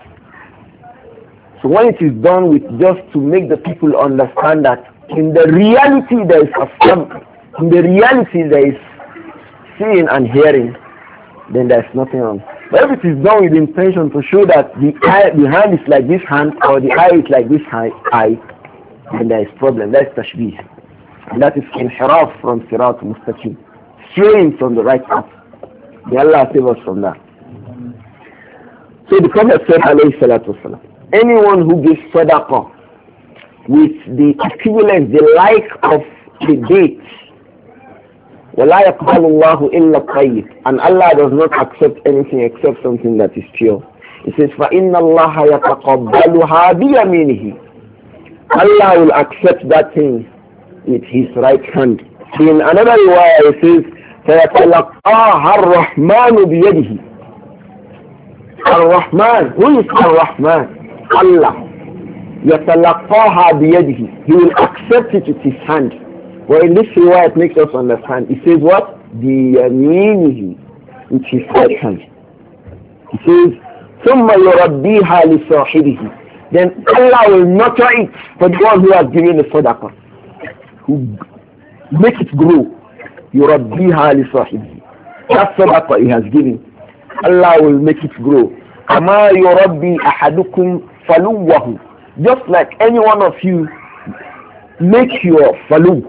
So when it is done with just to make the people understand that in the reality there is a some, in the reality there is seeing and hearing, then there is nothing wrong. But if it is done with the intention to show that the eye, the hand is like this hand, or the eye is like this eye, then there is problem. That is tashbih. And that is inhiraf from sirat mustaqim, straying from the right path. May Allah save us from that. So the Prophet said, alayhi salatu wasalam, anyone who gives sadaqah with the equivalent, the like of the date, وَلَا يَقْبَلُ اللَّهُ إِلَّا الطَّيِّبِ, and Allah does not accept anything except something that is pure. It says, فَإِنَّ اللَّهَ يَتَقَبَّلُهَا بِيَمِينِهِ, Allah will accept that thing with his right hand. In another way it says, فَيَتَلَقَّاهَا الرَّحْمَنُ بِيَدِهِ. Ar-Rahman, who is Ar-Rahman? Allah. يَتَلَقَّاهَا بِيَدِهِ, he will accept it with his hand. Well, in this way it makes us understand. It says what? بِيَمِينِهِ, with his right hand. It says, ثُمَّ يُرَبِّيهَا لِصَاحِبِهِ, then Allah will nurture it for the one who has given the sadaqah, who make it grow. يُرَبِّيهَا لِصَاحِبِهِ, that sadaqah he has given, Allah will make it grow. كَمَا يُرَبِّي أَحَدُكُمْ فَلُوَّهُ, just like any one of you make your falu,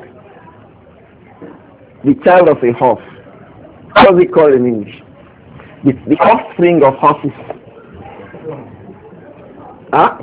the child of a horse. How does it called in English? It's the offspring of horses. Huh?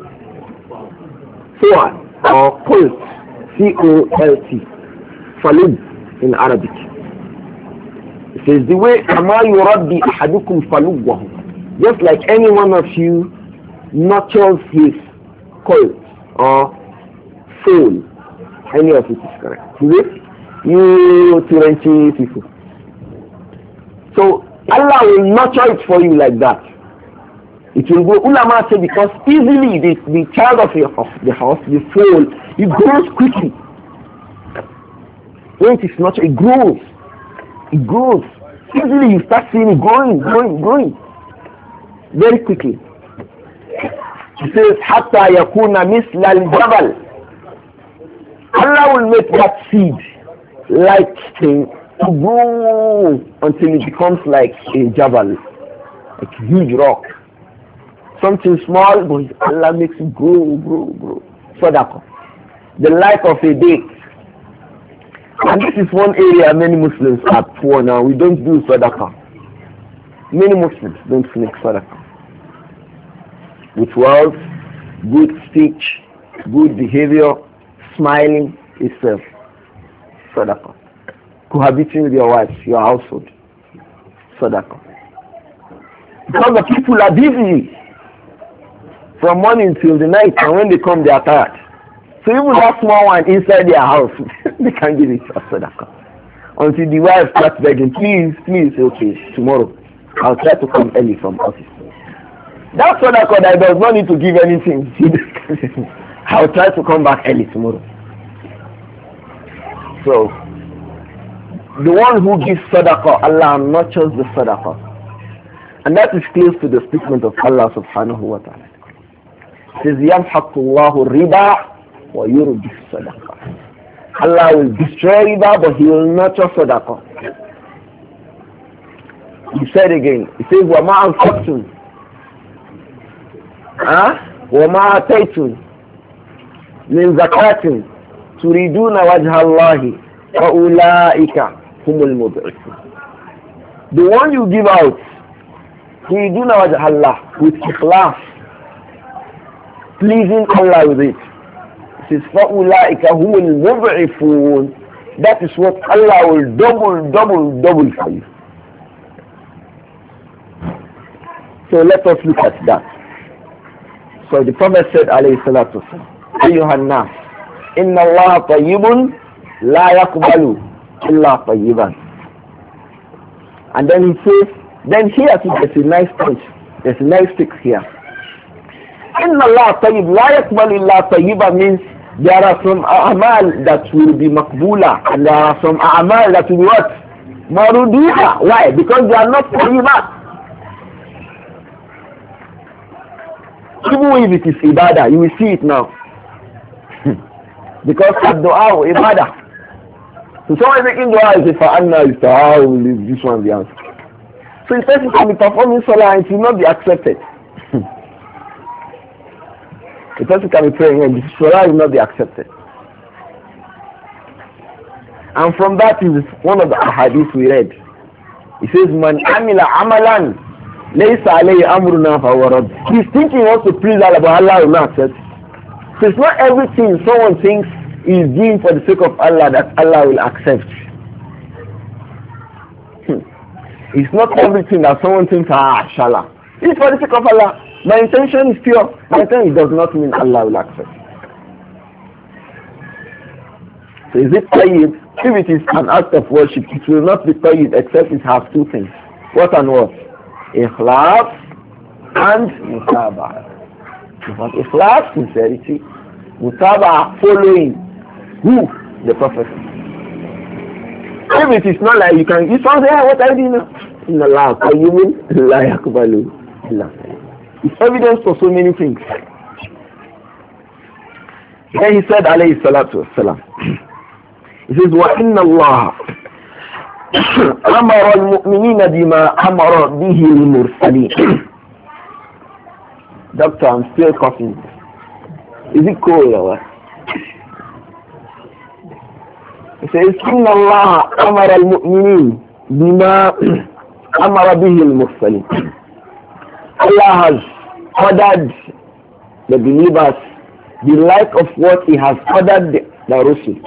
Suwa or colt, C O L T, falu in Arabic. It says the way كَمَا يُرَبِّي أَحَدُكُمْ فَلُوَّهُ, just like any one of you nurtures his colt or soul. Any of it is correct. Is it? You twenty people. So Allah will nurture it for you like that. It will go. Ulama say because easily the, the child of, a, of the house, the soul, it grows quickly. When it is nurtured, it grows. It grows. Easily you start seeing it growing, growing, growing. Very quickly. It says, حَتَّى يَكُونَ مِثْلَ الْجَبَلِ, Allah will make that seed like thing to grow until it becomes like a jabal, like a huge rock. Something small, but Allah makes it grow, grow, grow. Sadaqah. The like of a date. And this is one area many Muslims are poor now. We don't do sadaqah. Many Muslims don't make sadaqah. With wealth, good speech, good behavior, smiling itself, sadaqah. Cohabiting with your wife, your household, sadaqah. Because the people are busy from morning till the night, and when they come they are tired. So even that small one inside their house, they can't give it as sadaqah. Until the wife starts begging, please, please, okay, tomorrow I'll try to come early from office. That sadaqah that does not need to give anything. I'll try to come back early tomorrow. So, the one who gives sadaqah, Allah nurtures the sadaqah. And that is close to the statement of Allah subhanahu wa ta'ala. It says, يَمْحَقُ اللَّهُ الرِّبَى وَيُرْبِي الصَّدَقَةِ. Allah will destroy riba, but He will nurture sadaqah. He said again, He says, وَمَا أَنْفَقْتُمْ وَمَا أَتَيْتُمْ مِنْ زَكَاةٍ تُرِيدُونَ وَجْهَ اللَّهِ فَأُولَٰئِكَ هُمُ الْمُضْعِفُونَ. The one you give out, تُرِيدُونَ وَجْهَ اللَّهِ, with ikhlas, pleasing Allah with it. It says فَأُولَٰئِكَ هُمُ الْمُضْعِفُونَ. That is what Allah will double, double, double for you. So let us look at that. So the Prophet said, alayhi salatu wasalam, أَيُّهَا النَّاسِ إِنَّ اللَّهَ طَيِّبٌ لَا يَقْبَلُ إِلَّا طَيِّبًا. And then he says, then here too, there's a nice point. There's a nice fix here. إِنَّ اللَّهَ طَيِّبٌ لَا يَقْبَلُ إِلَّا طَيِّبًا means there are some a'mal that will be makbula and there are some a'mal that will be what? Maruduha. Why? Because they are not tayyibat. Even if it is ibadah, you will see it now. Because of dua or ibadah. So someone making dua is if anna is how will this one be answered. So the person can be performing salah and it will not be accepted. The person can be praying and the salah will not be accepted. And from that is one of the hadiths we read. It says, Man amila amalan laysa alayhi amruna fahuwa radd. He's thinking he wants to please Allah, but Allah will not accept. So it's not everything someone thinks is doing for the sake of Allah that Allah will accept. Hmm. It's not everything that someone thinks, ah, inshallah. It's for the sake of Allah. My intention is pure. My intention does not mean Allah will accept. So is it tayyib? If it is an act of worship, it will not be tayyib except it has two things. What and what? Ikhlas and mutaba'ah. But ikhlas, sincerity. Mutaba'ah, following who? The Prophet. If it is not like you can, you sound there, what I do now? In Allah, tayyibun la yakbalu illa. It's evidence for so many things. Then he said, alayhi salatu wassalam, he says, وَإِنَّ اللَّهَ أَمَرَ الْمُؤْمِنِينَ بِمَا أَمَرَ بِهِ الْمُرْسَلِينَ. Doctor, I'm still coughing. Is it cold or what? He says, إِنَّ اللَّهَ أَمَرَ الْمُؤْمِنِينَ بِمَا أَمَرَ بِهِ الْمُرْسَلِينَ. Allah has ordered the believers the like of what He has ordered the, the Rasul.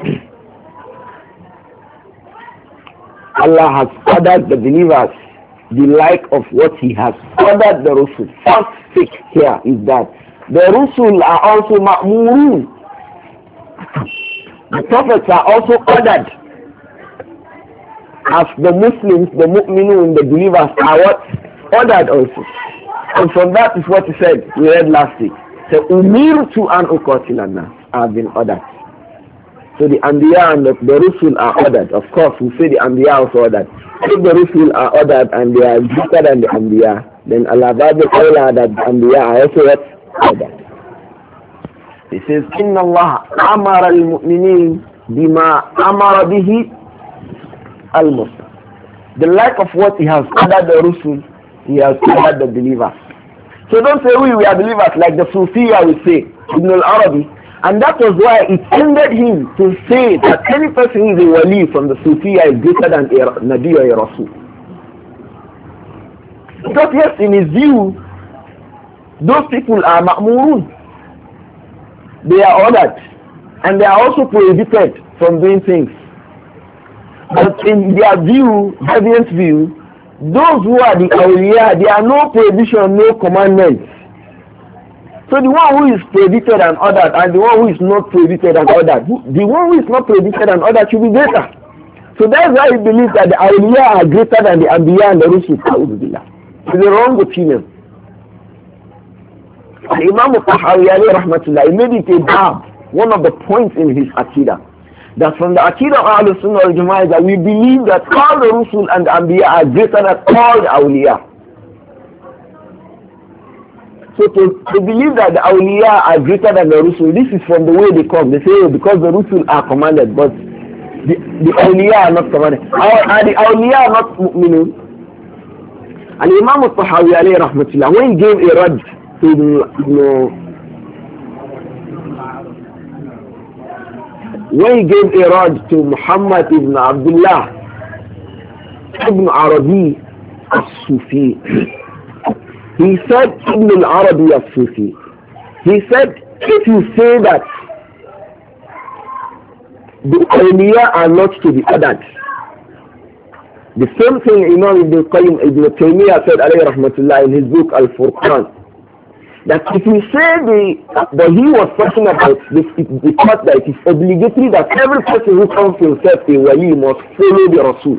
Allah has ordered the believers the like of what He has ordered the Rasul. First thing here is that the Rasul are also ma'murun. The prophets are also ordered. As the Muslims, the mu'minun, the believers are what? Ordered also. And from that is what he said, we read last week. So, umirtu an uqatilannas have been ordered. So the Anbiya and the, the Rusul are ordered. Of course, we say the Anbiya also ordered. If the Rusul are ordered and they are greater than the Anbiya, then Allah Ba'ala Qawla that the Anbiya are also what? Ordered. He says, Inna Allah amara al-mu'minin bima amara bihi al-Muslim. The like of what he has ordered the Rusul, he has ordered the believers. So don't say we, we are believers like the Sufiya will say, Ibn al-Arabi. And that was why it ended him to say that any person who is a wali from the Sufiya is greater than a Nabi or a Rasul. Because yes, in his view, those people are ma'murun. They are ordered. And they are also prohibited from doing things. But in their view, deviant view, those who are the awliya, there are no prohibition, no commandments. So the one who is prohibited and ordered, and the one who is not prohibited and ordered, the one who is not prohibited and ordered should be greater. So that's why he believes that the awliya are greater than the anbiya and the rusul. It's a wrong opinion. And Imam al-Tahawi alayhi rahmatullah, he made it a bab, one of the points in his Aqidah. That from the Aqidah of Ahlul Sunnah wal Jama'ah is that we believe that all the Rusul and the Anbiya are greater than all the Awliya. So to, to believe that the Awliya are greater than the Rusul, this is from the way they come. They say, oh, because the Rusul are commanded, but the, the Awliya are not commanded. Are, are the Awliya not mu'minun? And Imam al-Tahawi alayhi rahmatullah, when he gave a rad Ibn, Ibn, when he gave Iraj to Muhammad ibn Abdullah ibn Arabi as-Sufi, he said, Ibn al-Arabi as-Sufi, he said, if you say that the awliya are not to be ordered, the same thing Imam Ibn Qayyim Ibn Taymiyyah said alayhi rahmatullah in his book Al-Furqan, that if you say the, but he was talking about the, the fact that it is obligatory that every person who comes to himself a wali must follow the Rasul.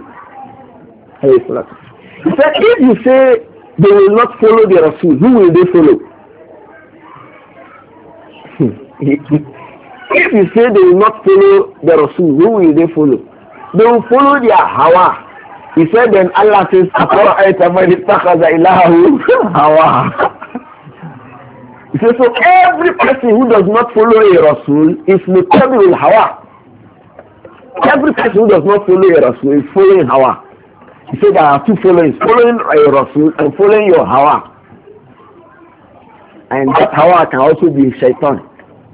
He said, if you say they will not follow the Rasul, who will they follow? If you say they will not follow the Rasul, who will they follow? They will follow their hawa. He said, then Allah says, hawa. He says, so every person who does not follow a Rasul is muqabil hawa. Every person who does not follow a Rasul is following hawa. He said there are two followings, following a Rasul and following your hawa. And that hawa can also be shaitan.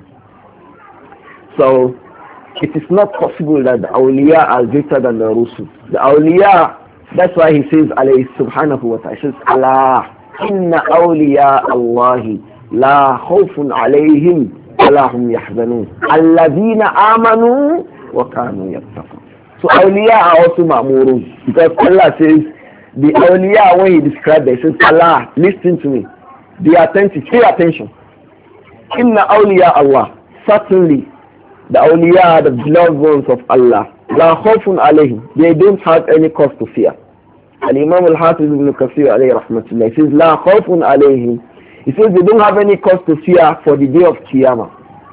So it is not possible that the awliya are greater than the Rasul. The awliya, that's why he says, alayhi subhanahu wa ta'ala, he says, Allah, inna awliya Allahi la khawfun alayhim wa la hum yahzanun alladhina amanu wa kanu yattaqun. So awliya are also ma'murun, because Allah says the awliya, when he described it, he says, Allah, listen to me, be attentive, pay attention. Inna awliya Allah, certainly the awliya are the beloved ones of Allah. La khawfun alayhim, they don't have any cause to fear. And Imam al-Hafiz ibn Kathir alayhi rahmatullah, he says, La khawfun alayhim, he says they don't have any cause to fear for the day of Qiyamah.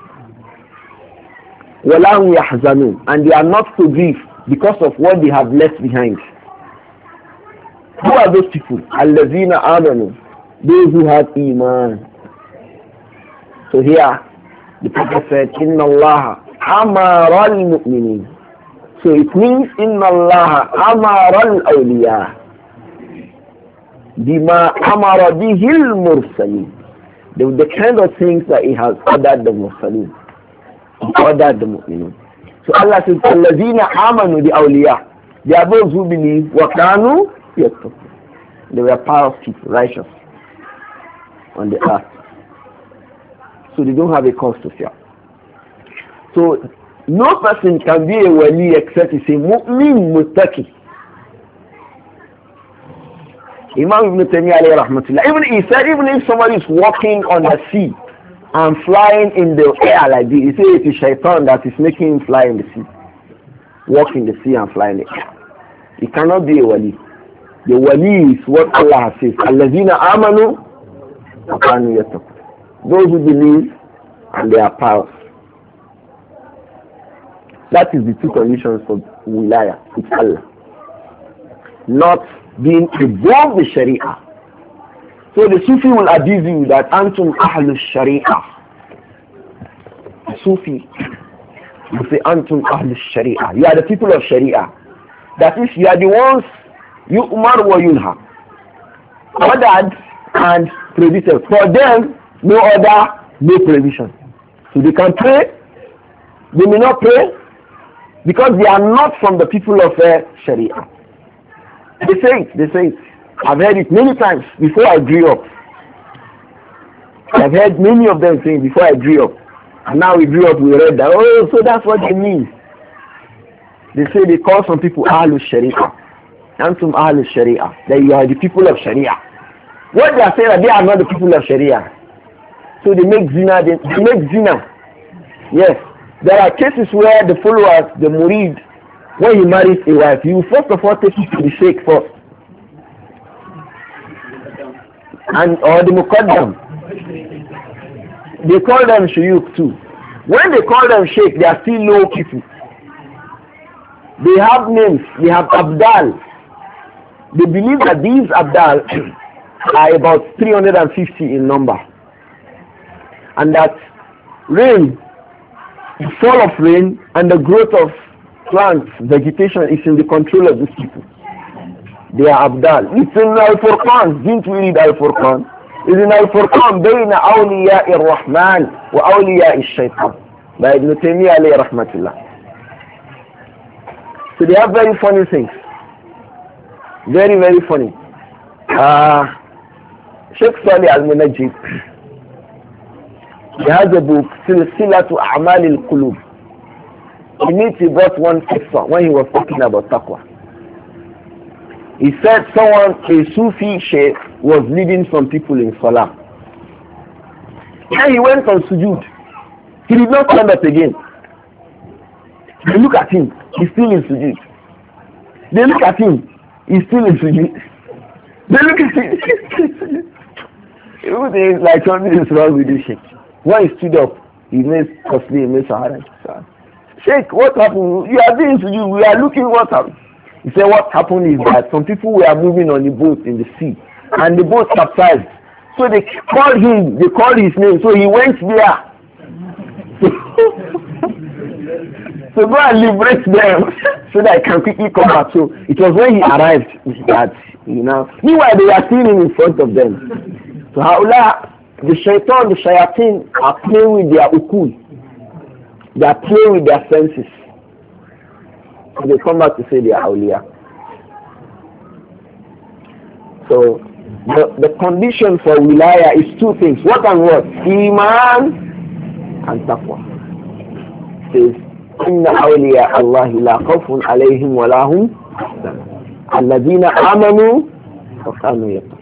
وَلَهُمْ يَحْزَنُونَ, and they are not to grieve because of what they have left behind. Who are those people? الَّذِينَ آمَنُوا, those who have iman. So here, the Prophet said, إِنَّ اللَّهَ أَمَرَ الْمُؤْمِنِينَ. So it means, إِنَّ اللَّهَ أَمَرَ الْأَوْلِيَاءَ bima amara bihil mursalin, the, the kind of things that he has ordered the mursalin, ordered the mu'minun. So Allah says, "Allazina amanu the awliya." They are those who believe. Wa kanu yattaqun. They were pious people, righteous on the earth. So they don't have a cause to fear. So no person can be a wali except he say mu'min muttaqi. Imam Ibn Taymiyyah alayhi rahmatullah, even he said, even if somebody is walking on the sea and flying in the air like this, he said it is shaitan that is making him fly in the sea, walk in the sea and fly in the air. He cannot be a wali. The wali is what Allah says, Allazina amanu wa kanu yattaqun, those who believe and they are pious. That is the two conditions for wilaya with Allah. Not being above the Sharia. So the Sufi will abuse you that Antum Ahlul Sharia. The Sufi will say Antum Ahlul Sharia. You are the people of Sharia. That is, you are the ones, you Umar wa Yunha, ordered and prohibited. For them, no order, no prohibition. So they can pray, they may not pray, because they are not from the people of uh, Sharia. They say it, they say it. I've heard it many times before I grew up. I've heard many of them saying before I grew up. And now we grew up, we read that, oh, so that's what they mean. They say they call some people Ahlul Sharia. And some Ahlul Sharia. That you are the people of Sharia. What they are saying that they are not the people of Sharia. So they make zina, they, they make zina. Yes. There are cases where the followers, the murid, when he marries a wife, you first of all take it to the sheikh first. And or the muqaddam. They call them shuyukh too. When they call them sheikh, they are still low people. They have names, they have abdal. They believe that these abdal are about three hundred fifty in number. And that rain, the fall of rain and the growth of plants, vegetation is in the control of these people. They are abdal. It's in Al-Furqan. Didn't we read Al-Furqan? It's in Al-Furqan بين أولياء الرحمن وأولياء الشيطان by Ibn Taymiyyah alayhi rahmatullah. So they have very funny things. Very, very funny. Uh, Sheikh Salih Al-Munajjid, he has a book, Silsilatu A'mal al-Qulub. In it he brought one qissa when he was talking about taqwa. He said someone, a Sufi sheikh, was leading some people in Salah. Then he went on sujood. He did not stand up again. They look at him, he's still in sujood. They look at him, he's still in sujood. They look at him. It's like something is wrong with this sheikh. When he stood up, he made costly, he made sahara. Sheikh, what happened? You are doing sujood, we are looking what happened. He said what happened is that some people were moving on the boat in the sea, and the boat capsized. So they called him, they called his name, so he went there. So go and liberate them so that I can quickly come back. So it was when he arrived that, you know, meanwhile they are seeing him in front of them. So how the shaitan, the shayateen are playing with their ukul. They are playing with their senses. So they come back to say they are awliya. So the, the condition for wilaya is two things. What and what? Iman and taqwa. It says, إن أولياء الله لا خوف عليهم ولا هم الذين آمنوا وكانوا يتقون.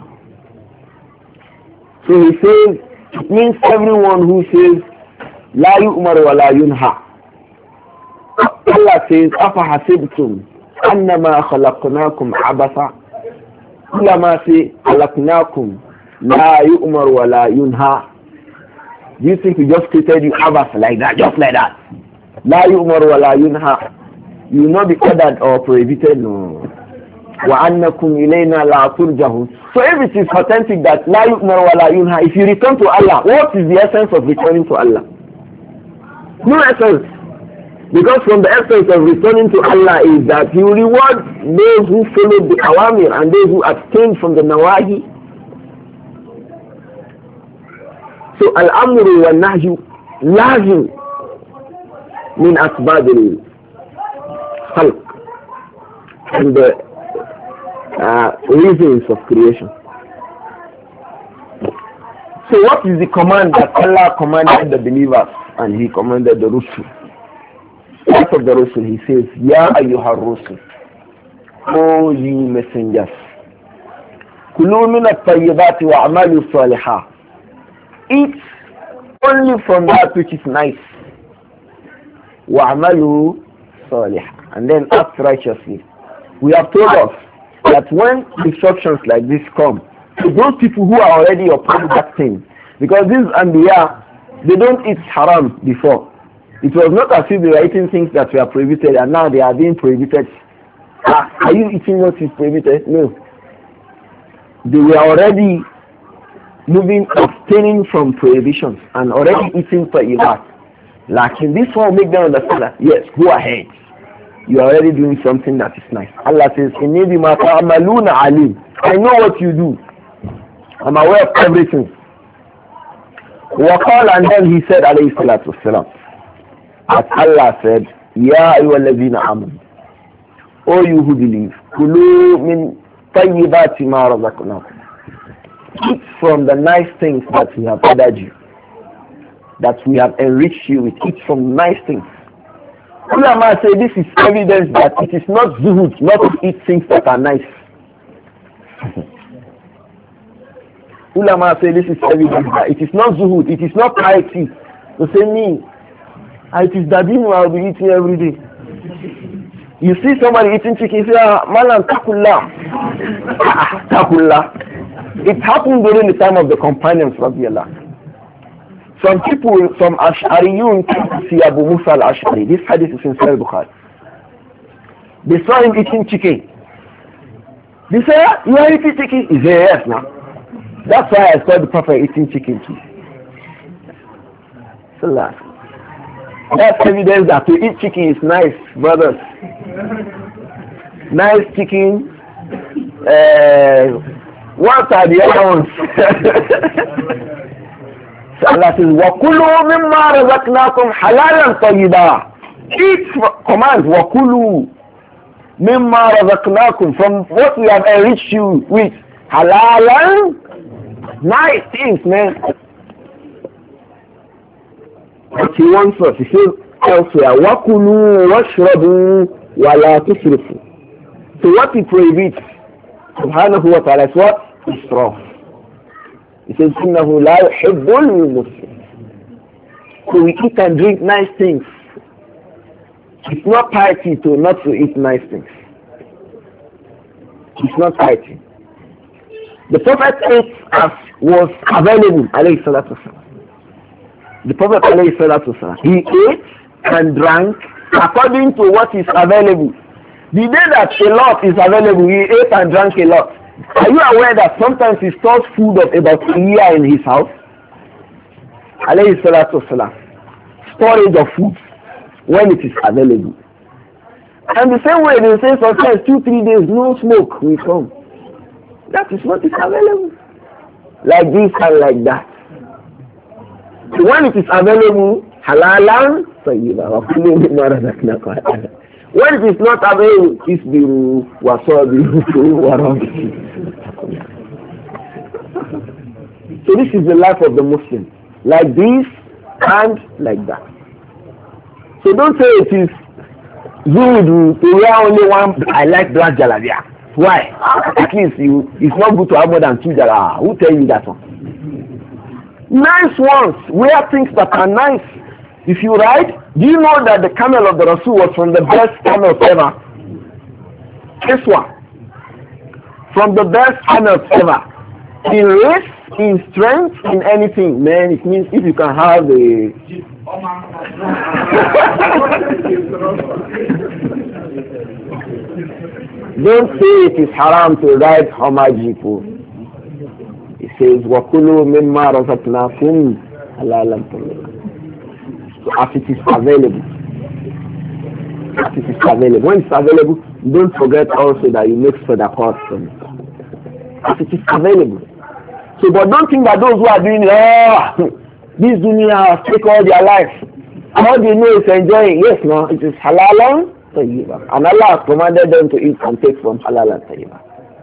So he says, it means everyone who says لا يؤمر ولا ينهى. Allah says, أفحسبتم أنما خلقناكم عبثا. Ulama say, خلقناكم لا يؤمر ولا ينهى. Do you think we just created you abasa like that, just like that? La yu'mar wa la yunha. You will not be ordered or prohibited. No. Wa annakum ilayna la turjahun. So if it is authentic that la yu'mar wa la yunha, if you return to Allah, what is the essence of returning to Allah? No essence. Because from the essence of returning to Allah is that He will reward those who follow the awamir and those who abstain from the nawahi. So al-amru wa nahyu lazim min asbab al-khalq and the uh, reasons of creation. So what is the command that Allah commanded the believers and He commanded the Rusul? Part of the Rusul, He says, Ya ayyuhar Rusul, O you messengers, kulu min at-tayyibati wa amalu salihah. Eat only from that which is nice. وَعْمَلُوا صَالِحًا, and then act righteously. We have told us that when instructions like this come, to those people who are already upon that thing, because these Anbiya, they don't eat haram before. It was not as if they were eating things that were prohibited and now they are being prohibited. Ah, are you eating what is prohibited? No. They were already moving, abstaining from prohibitions and already eating tayyibat. Like in this one, make them understand that yes, go ahead. You are already doing something that is nice. Allah says, "Inni bima ta'maluna alim." I know what you do. I'm aware of everything. Waqala, and then he said, alayhi salatu wasalam, as Allah said, Ya ayyuhalladhina amanu, O you who believe, kulu min tayyibati ma razaqnakum. Eat from the nice things that we have ordered you, that we have enriched you with. Eat from nice things. Ulama say this is evidence that it is not zuhud not to eat things that are nice. Ulama say this is evidence that it is not zuhud, it is not piety to say me, it is dadinu I will be eating every day. You see somebody eating chicken, you say, ah, malam takullah. Takullah. It happened during the time of the companions, radiyallahu. Some people, some Ash'ariyun came to see Abu Musa al-Ash'ari. This hadith is in Sahih Bukhari. They saw him eating chicken. They said, you are eating chicken? He said, yes, now. That's why I saw the Prophet eating chicken too. So that's evidence that to eat chicken is nice, brothers. Nice chicken, uh, What are the other ones? So Allah says, وَكُلُوا مِمَّا رَزَقْنَاكُمْ حَلَالًا طَيِّبًا. Eat command, وَكُلُوا مِمَّا رَزَقْنَاكُمْ, from what we have enriched you with. Halalan, nice things, man. But he wants us, he says elsewhere, وَكُلُوا وَاشْرَبُوا وَلَا تُسْرِفُوا. So what he prohibits, subhanahu wa ta'ala, is what? Israf. He says, إِنَّهُ لَا يُحِبُّ الْمُسْرِفِينَ. So we eat and drink nice things. It's not piety to not to eat nice things. It's not piety. The Prophet ate as was available, alayhi salatu wasalam. The Prophet alayhi salatu wasalam, he ate and drank according to what is available. The day that a lot is available, he ate and drank a lot. Are you aware that sometimes he stores food of about a year in his house? Alayhi salatu wasalam. Storage of food when it is available. And the same way they say sometimes two, three days, no smoke will come. That is what is available. Like this and like that. So when it is available, halalan, tayyiba. When it is not available, isbiru, wasabiru, warabiru. So this is the life of the Muslim. Like this and like that. So don't say it is zuhudu to wear only one. I like black jalabia. Why? At least you, it's not good to have more than two jalabia. Who tell you that one? Nice ones. Wear things that are nice. If you ride, do you know that the camel of the Rasul was from the best camels ever? This one. From the best camels ever. In race, in strength, in anything, man, it means if you can have a don't say it is haram to ride Hamajipo. It says Wakulu mimma razaqnakum halalan tayyiban. So as it is available. As it is available. When it's available, don't forget also that you make sadaqat from it. As it is available. So but don't think that those who are doing oh, this dunya take all their life. All they know is enjoying. Yes, no, it is halalan tayyiban. And Allah has commanded them to eat and take from halalan tayyiban.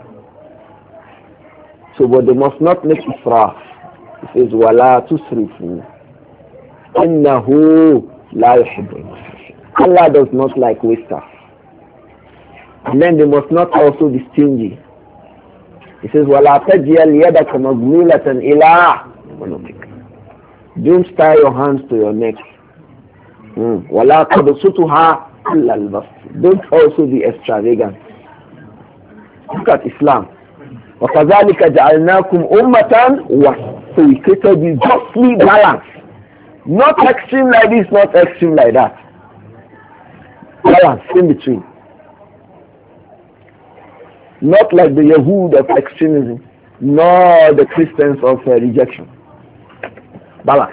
So but they must not make israf. It says wala tusrifu. Innahu la yuhibbu. Allah does not like wasters. And then they must not also be stingy. He says wala taj'al yadaka maghlulatan ila unuqik. Don't tie your hands to your neck. Wala tabsutuha illa al-bast. Don't also be extravagant. Look at Islam. وَكَذَلِكَ جَعَلْنَاكُمْ أُمَّةً وَسَطًا. So we created you justly balanced. Not extreme like this, not extreme like that. Balance in between. Not like the Yahud of extremism, nor the Christians of uh, rejection. Balance.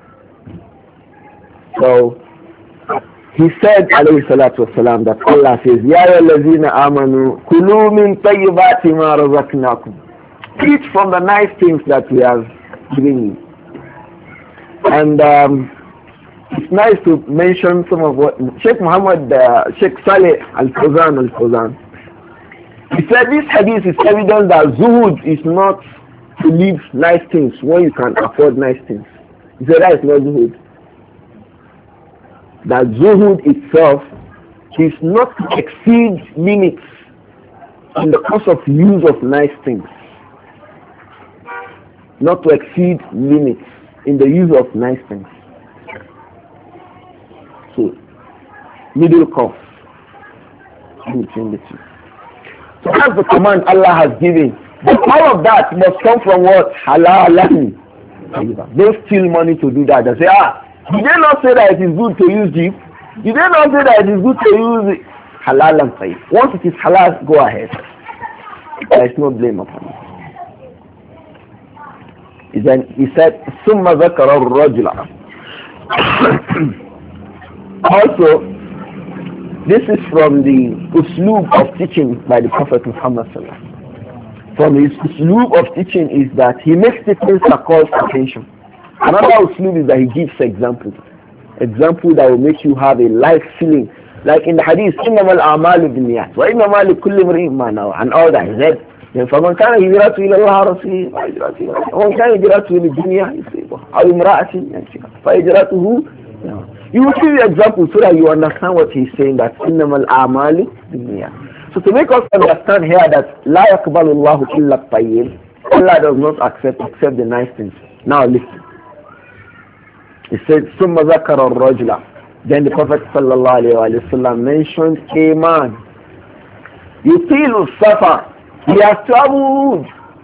So he said, alayhi salatu wasalam, that Allah says, Ya ayyuhallazina amanu kulu min tayyibati ma razaqnakum. Eat from the nice things that we have given you. And um, it's nice to mention some of what Sheikh Muhammad, uh, Sheikh Saleh Al-Fawzan Al-Fawzan. He said this hadith is evidence that zuhud is not to live nice things when you can afford nice things. He said that is not zuhud. That zuhud itself is not to exceed limits in the course of use of nice things. Not to exceed limits in the use of nice things. So, middle course in between the two. So that's the command Allah has given. But all of that must come from what? Halalan. Don't steal money to do that. They say, ah, did they not say that it is good to use jeep? Did they not say that it is good to use it? Halal and tayyib. Once it is halal, go ahead. There is no blame upon you. Then he said, ثُمَّ ذَكَرَ الرَّجُلَ. Also, this is from the usloob of teaching by the Prophet Muhammad sallallahu alaihi wasallam. from his uslub of teaching is that he makes statements that call attention. Another uslub is that he gives examples. Example that will make you have a life feeling. Like in the hadith, إِنَّمَا الْأَعْمَالُ بِالنِّيَّاتِ وَإِنَّمَا لِكُلِّ امْرِئٍ مَا نَوَى, and all that he said. Then فَمَنْ كَانَ هِجْرَتُهُ إِلَى اللَّهِ وَرَسُولِهِ فَهِجْرَتُهُ إِلَى اللَّهِ وَمَنْ كَانَ هِجْرَتُهُ لِلدُّنْيَا يُصِيبُهَا أَوْ امْرَأَةٍ يَنكِحُهَا فَهِجْرَتُهُ. You will see the example so that you understand what he's saying, that إِنَّمَا الْأَعْمَالُ بِالنِّيَّاتِ. So to make us understand here that لَا يَقْبَلُ اللَّهُ إِلَّا الطَّيِّبَ, Allah does not accept except the nice things. Now listen. He said, ثُمَّ ذَكَرَ الرَّجُلَ. Then the Prophet sallallahu alayhi wa sallam mentioned a man. يُطِيلُ السَّفَرِ. He has traveled.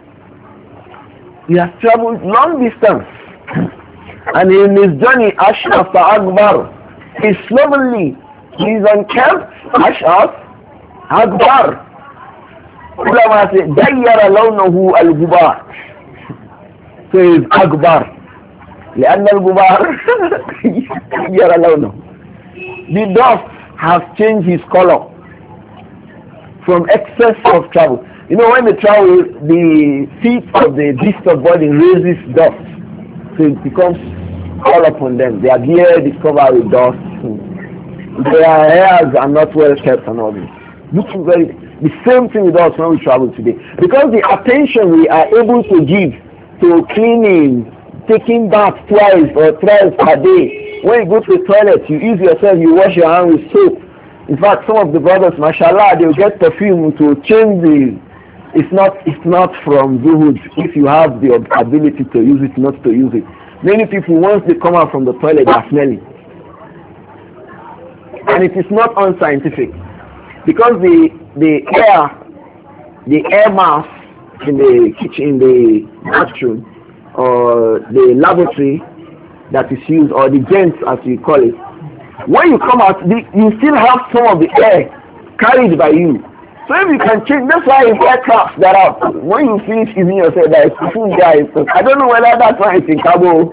He has traveled long distance. And in his journey, Ash'af Akbar, he's slovenly. He's unkempt. Ash'af Akbar. Ulama say, Dayyara lawnahu al-gubar. So he's Akbar. لأن الغبار يرى لونه. The dust has changed his color from excess of travel. You know, when they travel, the feet of the beast of body raises dust, so it becomes all upon them. Their beard is covered with dust. Their hairs are not well kept and all this. Looking very, the same thing with us when we travel today, because the attention we are able to give to cleaning, taking bath twice or thrice per day. When you go to the toilet, you ease yourself, you wash your hands with soap. In fact, some of the brothers, mashallah, they will get perfume to change the. It's not. It's not from zuhud. If you have the ability to use it, not to use it. Many people, once they come out from the toilet, they are smelling, and it is not unscientific, because the the air, the air mass in the kitchen, in the bathroom, or the lavatory that is used, or the gents as we call it, when you come out, the, you still have some of the air carried by you. So if you can change, that's why in aircraft that are, when you finish using yourself, there is food there. I don't know whether that's why it's in Cabo.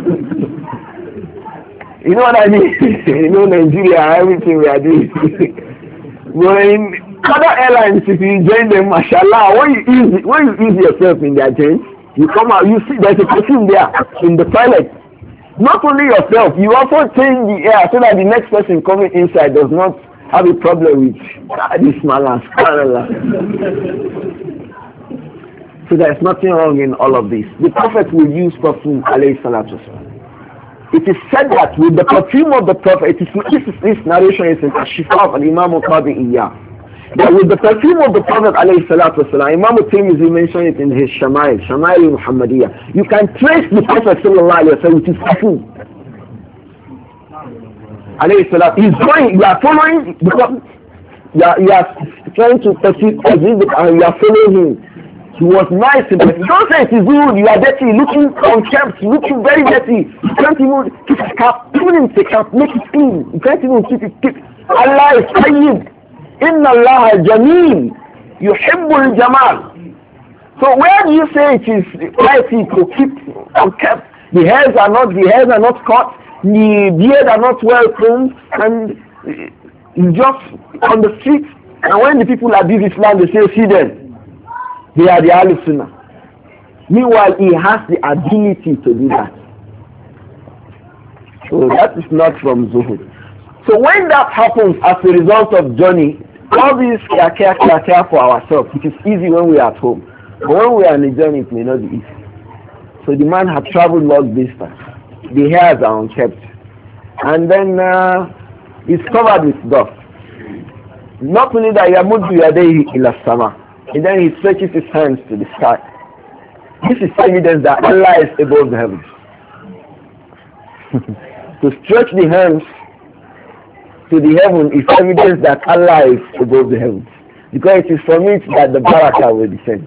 You know what I mean? You know, Nigeria, everything we are doing. When other airlines, if you join them, mashallah, when you ease, when you ease yourself in their gents, you come out, you see there's a perfume there in the toilet. Not only yourself, you also change the air so that the next person coming inside does not have a problem with ah, this malas. So there's nothing wrong in all of this. The Prophet will use perfume, alayhi salatu. It is said that with the perfume of the Prophet, it is, this, is, this narration is in Ashifa of Imam Qadi Iyah. That with the perfume of the Prophet alayhi salatu wasalam, Imam Tirmidhi mentioned it in his Shama'il, Shama'il Muhammadiyah. You can trace the Prophet sallallahu alayhi wa sallam with his perfume. Alayhi salatu. He's going, you are following, because you are, you are trying to perceive and you are following him. He was nice, but don't say it is good, you are dirty, looking unkempt, looking very dirty. You can't even keep a cap, even in the cap, make it clean. You can't even keep it, keep it. Allah is tayyib. Inna Allah jameel yuhibbul jamal. So where do you say it is piety to keep unkempt? The hairs are not the hairs are not cut, the beard are not well combed, and you just on the street. And when the people abuse Islam, they say, see them, they are the Ahlul Sunnah. Meanwhile, he has the ability to do that. So that is not from Zuhud. So when that happens as a result of journey, all these care, care, care, care for ourselves, it is easy when we are at home. But when we are on a journey, it may not be easy. So the man had traveled long distance. The hairs are unkept. And then uh, he's covered with dust. Not only that, Yamuddu Yadehi ila sama. And then he stretches his hands to the sky. This is evidence that Allah is above the heavens. To stretch the hands to the heaven is evidence that Allah is above the heavens, because it is from it that the barakah will descend.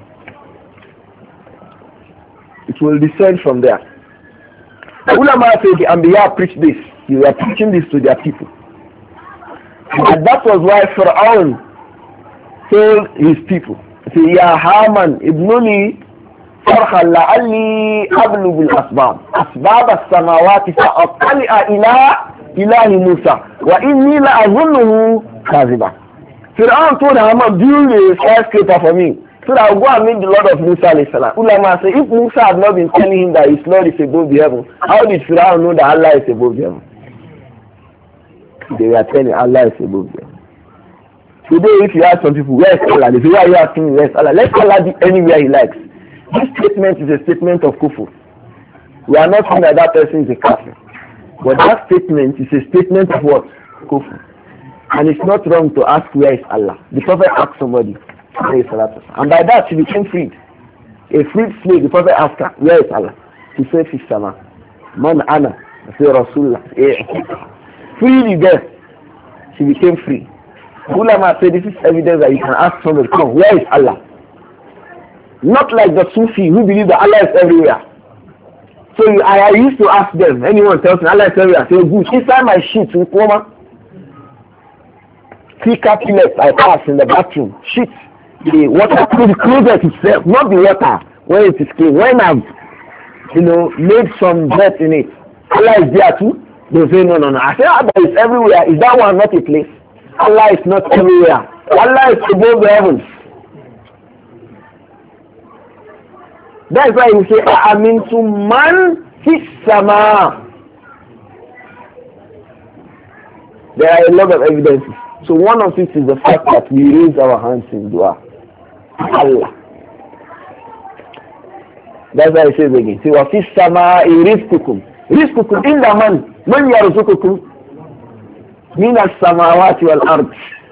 It will descend from there. The ulama say the Anbiya preached this. They were preaching this to their people. And that was why Fir'aun told his people, say, Ya Haman, ibnuni farhan la'alli ablugu al-asbab. Asbab as-samawati fa'attali'a ila ilahi Musa. Wa inni la'azunnuhu kaziba. Fir'aun told Haman, build a skyscraper for me. So that I'll go and meet the Lord of Musa alayhi salam. Ulama say, if Musa had not been telling him that his Lord is above the heaven, how did Pharaoh know that Allah is above the heaven? They were telling Allah is above the heaven. Today, if you ask some people, where is Allah? They say, why are you asking me, where is Allah? Let Allah be anywhere he likes. This statement is a statement of kufr. We are not saying that that person is a kafir. But that statement is a statement of what? Kufr. And it's not wrong to ask where is Allah. The Prophet asked somebody, and by that she became freed. A freed slave, the Prophet asked her, where is Allah? She said, Fi sama. Man ana. I said, Rasulullah. Freely there. She became free. Ulama said this is evidence that you can ask somebody, come, where is Allah? Not like the Sufi who believe that Allah is everywhere. So you, I, I used to ask them, anyone tells me Allah is everywhere, I say, good, inside my sheets with woman. Three cabinets I pass in the bathroom, sheets, the water, the closet itself, not the water, when it is clean. When I've, you know, made some dirt in it, Allah is there too? They say, no, no, no. I say, Allah is everywhere. Is that one not a place? Allah is not everywhere. Allah is above the heavens. That's why you say, Amintu man fis sama. There are a lot of evidences. So one of it is the fact that we raise our hands in dua. Allah. That's why I say it again. See, wa fis sama rizqukum. Rizqukum illa man. Man yarzuqukum. Min as-samawati wal ard.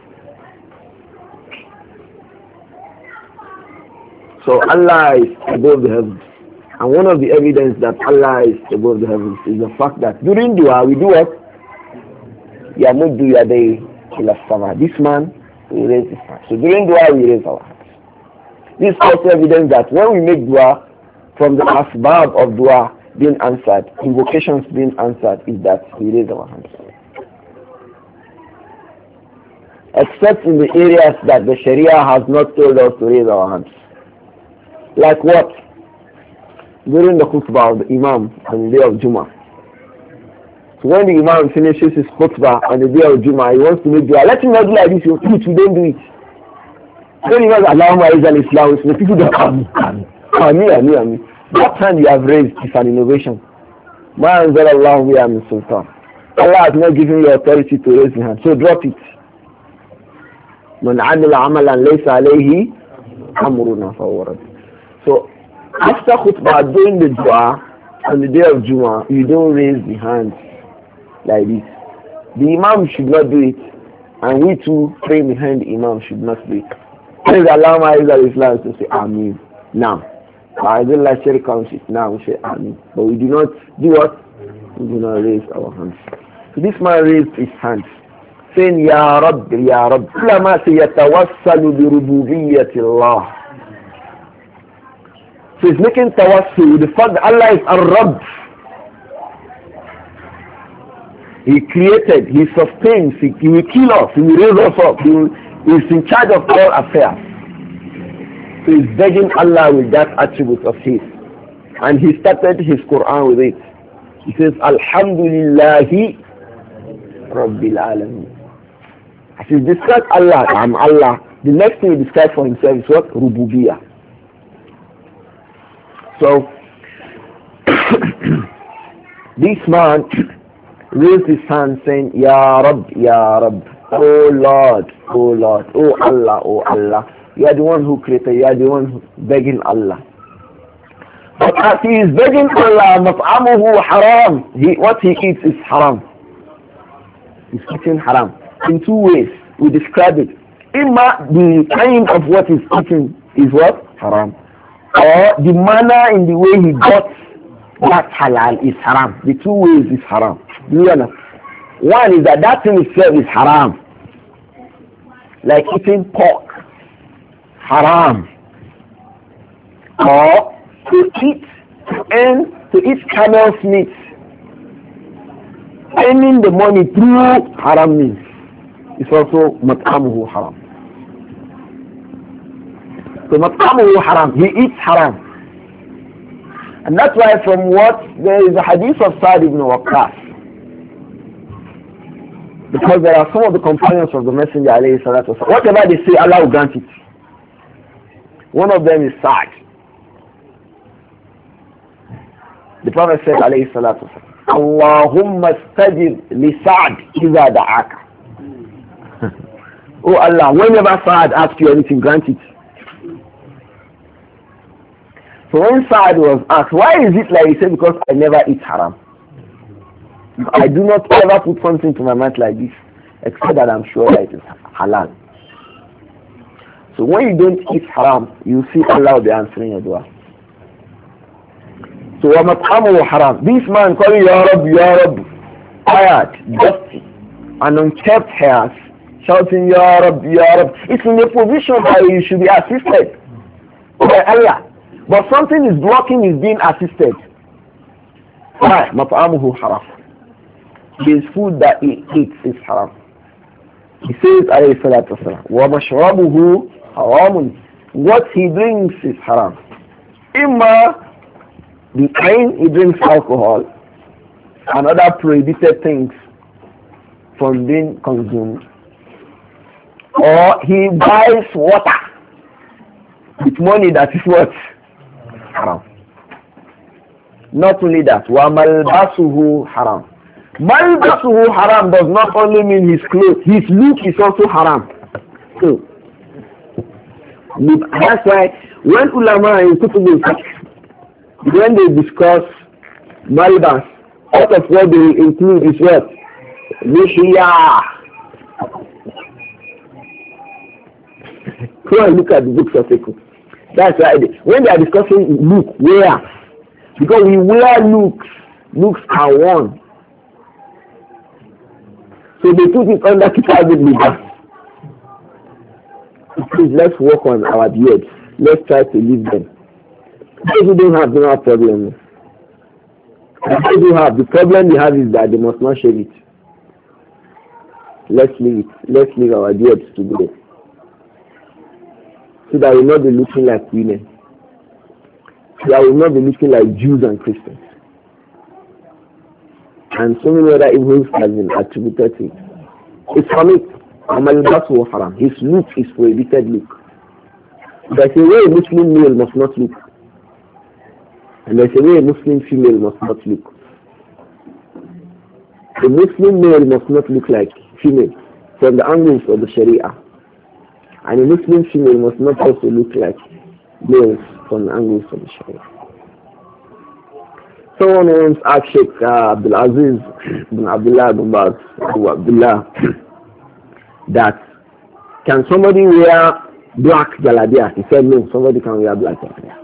So Allah is above the heavens. And one of the evidence that Allah is above the heavens is the fact that during dua we do what? Yamuddu yaday ila sama. This man, we raise his hand. So during dua we raise our hands. This is also evidence that when we make dua, from the asbab of dua being answered, invocations being answered, is that we raise our hands. Except in the areas that the Sharia has not told us to raise our hands. Like what? During the khutbah of the Imam on the day of Jummah. So when the Imam finishes his khutbah on the day of Jummah, he wants to make dua. Let him not do like this, you teach, you don't do it. When he goes, Allahumma izal Islam, the people don't come. Ami, ami, ami. That hand you have raised is an innovation. Ma anzal Allahu biha min sultan. Allah has not given you authority to raise your hand, so drop it. Man amila amalan laysa alayhi amruna fahuwa radd. So after khutbah, during the dua on the day of Jummah, you don't raise the hands like this. The Imam should not do it, and we too praying behind the Imam should not do it. Praise Allah, Ma'izal Islam to say Ameen. Now, Ma'izal Shari comes it. Now we say Ameen. But we do not do what? We do not raise our hands. So this man raised his hands, saying, Ya Rabb, Ya Rabb. Ulama say, Yatawassalu bi rububiyyati Allah. So he's making tawassul with the fact that Allah is Ar-Rabb. He created, He sustains, He, he will kill us, He will raise us up, He will, He is in charge of all affairs. So he's begging Allah with that attribute of His. And he started his Quran with it. He says, Alhamdulillahi Rabbil Alameen. As he describes Allah, I'm Allah, the next thing he describes for himself is what? Rububiyah. So, this man raised his hand saying, Ya Rabb, Ya Rabb, Oh Lord, Oh Lord, Oh Allah, Oh Allah. You are the one who created, you are the one who begging Allah. But as he is begging Allah, مطعمه haram. He, what he eats is haram. He's eating haram. In two ways, we describe it. Imma, the kind of what he's eating is what? Haram. Or the manner in the way he got that halal is haram. The two ways is haram. Do you understand? One is that that thing itself is haram. Like eating pork. Haram. Or to eat, to earn, to eat camel's meat. Earning the money through haram means. It's also mat'amuhu haram. So mat'amuhu haram, he eats haram. And that's why from what, there is a hadith of Sa'd ibn Waqqas. Because there are some of the companions of the Messenger alayhi salatu wasallam. Whatever they say, Allah will grant it. One of them is Sa'd. The Prophet said, alayhi salatu wasalam, Allahumma stajib li Sa'd iza da'aka. Oh Allah, whenever Sa'd asks you anything, grant it. So when Sa'd was asked, why is it like, he said, because I never eat haram. I do not ever put something to my mouth like this, except that I'm sure that it is halal. So when you don't eat haram, you see Allah will be answering your dua. So وَمَطْعَمُهُ haram. This man calling Ya Rabb, Ya Rabb, tired, dusty, and unkept hairs, shouting Ya Rabb, Ya Rabb. It's in a position that you should be assisted by Allah. But something is blocking his being assisted. Why? مَطْعَمُهُ haram. His food that he eats is haram. He says, alayhi salatu wasalam, وَمَشْرَبُهُ haramun. What he drinks is haram. Imma the kind he drinks alcohol and other prohibited things from being consumed, or he buys water with money that is what? Haram. Not only that, وَمَلْبَسُهُ haram. Malbasuhu haram does not only mean his clothes, his look is also haram. So, that's why when ulama in Kutubul Fiqh, when they discuss malbas, out of what they include is what? Lihiyah. Go and look at the books of fiqh. That's why they, when they are discussing look, wear, because we wear looks, looks are worn. So they put it under Kitab al-Libas. Please, let's work on our beards. Let's try to leave them. Those who don't have, don't have problem. Those who have, the problem they have is that they must not shave it. Let's leave it. Let's leave our beards today. So that we will not be looking like women. So that we will not be looking like Jews and Christians. And so many other evils have been attributed to it. It's from it. Amal-Basu haram. His look is prohibited look. There's a way a Muslim male must not look. And there's a way a Muslim female must not look. The Muslim male must not look like female from the angles of the Sharia. And a Muslim female must not also look like males from the angles of the Sharia. Someone once asked Sheikh uh, Abdul Aziz bin Abdullah bin Baz, Abu Abdullah, that can somebody wear black jalabia? He said no, somebody can wear black jalabia.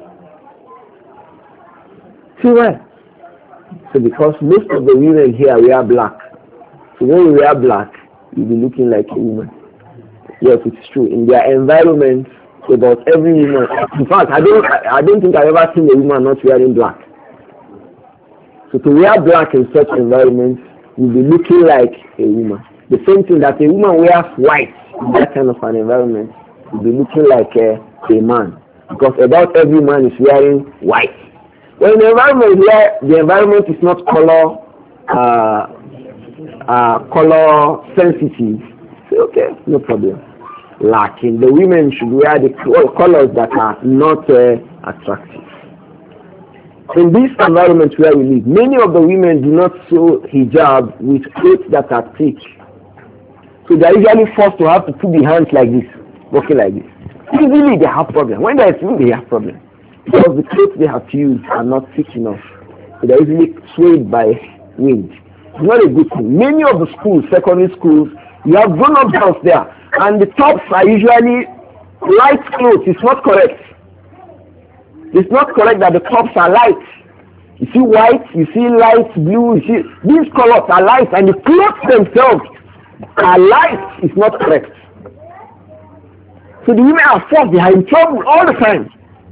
See why? So because most of the women here wear black. So when you wear black, you'll be looking like a woman. Yes, it's true. In their environment, about every woman. In fact, I don't, I don't think I've ever seen a woman not wearing black. So to wear black in such environments, you'll be looking like a woman. The same thing that a woman wears white in that kind of an environment, you'll be looking like a, a man. Because about every man is wearing white. When the environment where the environment is not color uh, uh, color sensitive, say okay, no problem. Lacking the women should wear the colors that are not uh, attractive. In this environment where we live, many of the women do not sew hijab with clothes that are thick. So they are usually forced to have to put the hands like this, walking like this. Usually they have problem. When they are sewing, they have problem. Because the clothes they have to use are not thick enough. So they are easily swayed by wind. It's not a good thing. Many of the schools, secondary schools, you have grown-up girls there, and the tops are usually light clothes. It's not correct. It's not correct that the tops are light. You see white, you see light blue, you see these colors are light, and the clothes themselves are light. It's not correct. So the women are forced, they are in trouble all the time.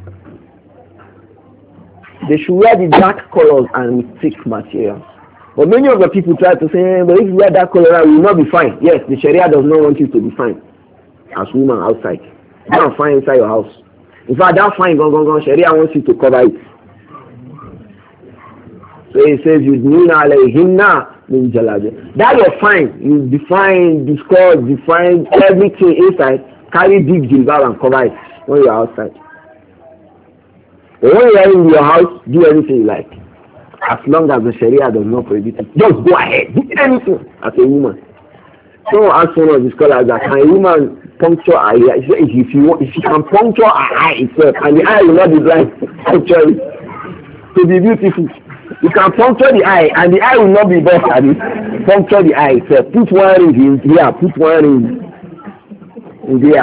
They should wear the dark colors and with thick materials. But many of the people try to say, eh, but if you wear that color, you will not be fine. Yes, the Sharia does not want you to be fine as women outside. You are fine inside your house. In fact, that fine, go, go, go, Sharia wants you to cover it. So it says, Yudnina alayhinna min jalabi. That you're fine. You define, discuss, define everything inside. Carry big jilbab and cover it when you're outside. But when you are in your house, do anything you like. As long as the Sharia does not prohibit it, just go ahead, do anything as a woman. Someone asked one of the scholars that can a woman puncture her eye? He said, if you want, if she can puncture her eye itself, and the eye will not be blind, puncture it to be beautiful. You can puncture the eye, and the eye will not be best at it. Puncture the eye itself. Put one ring in here, put one ring in there.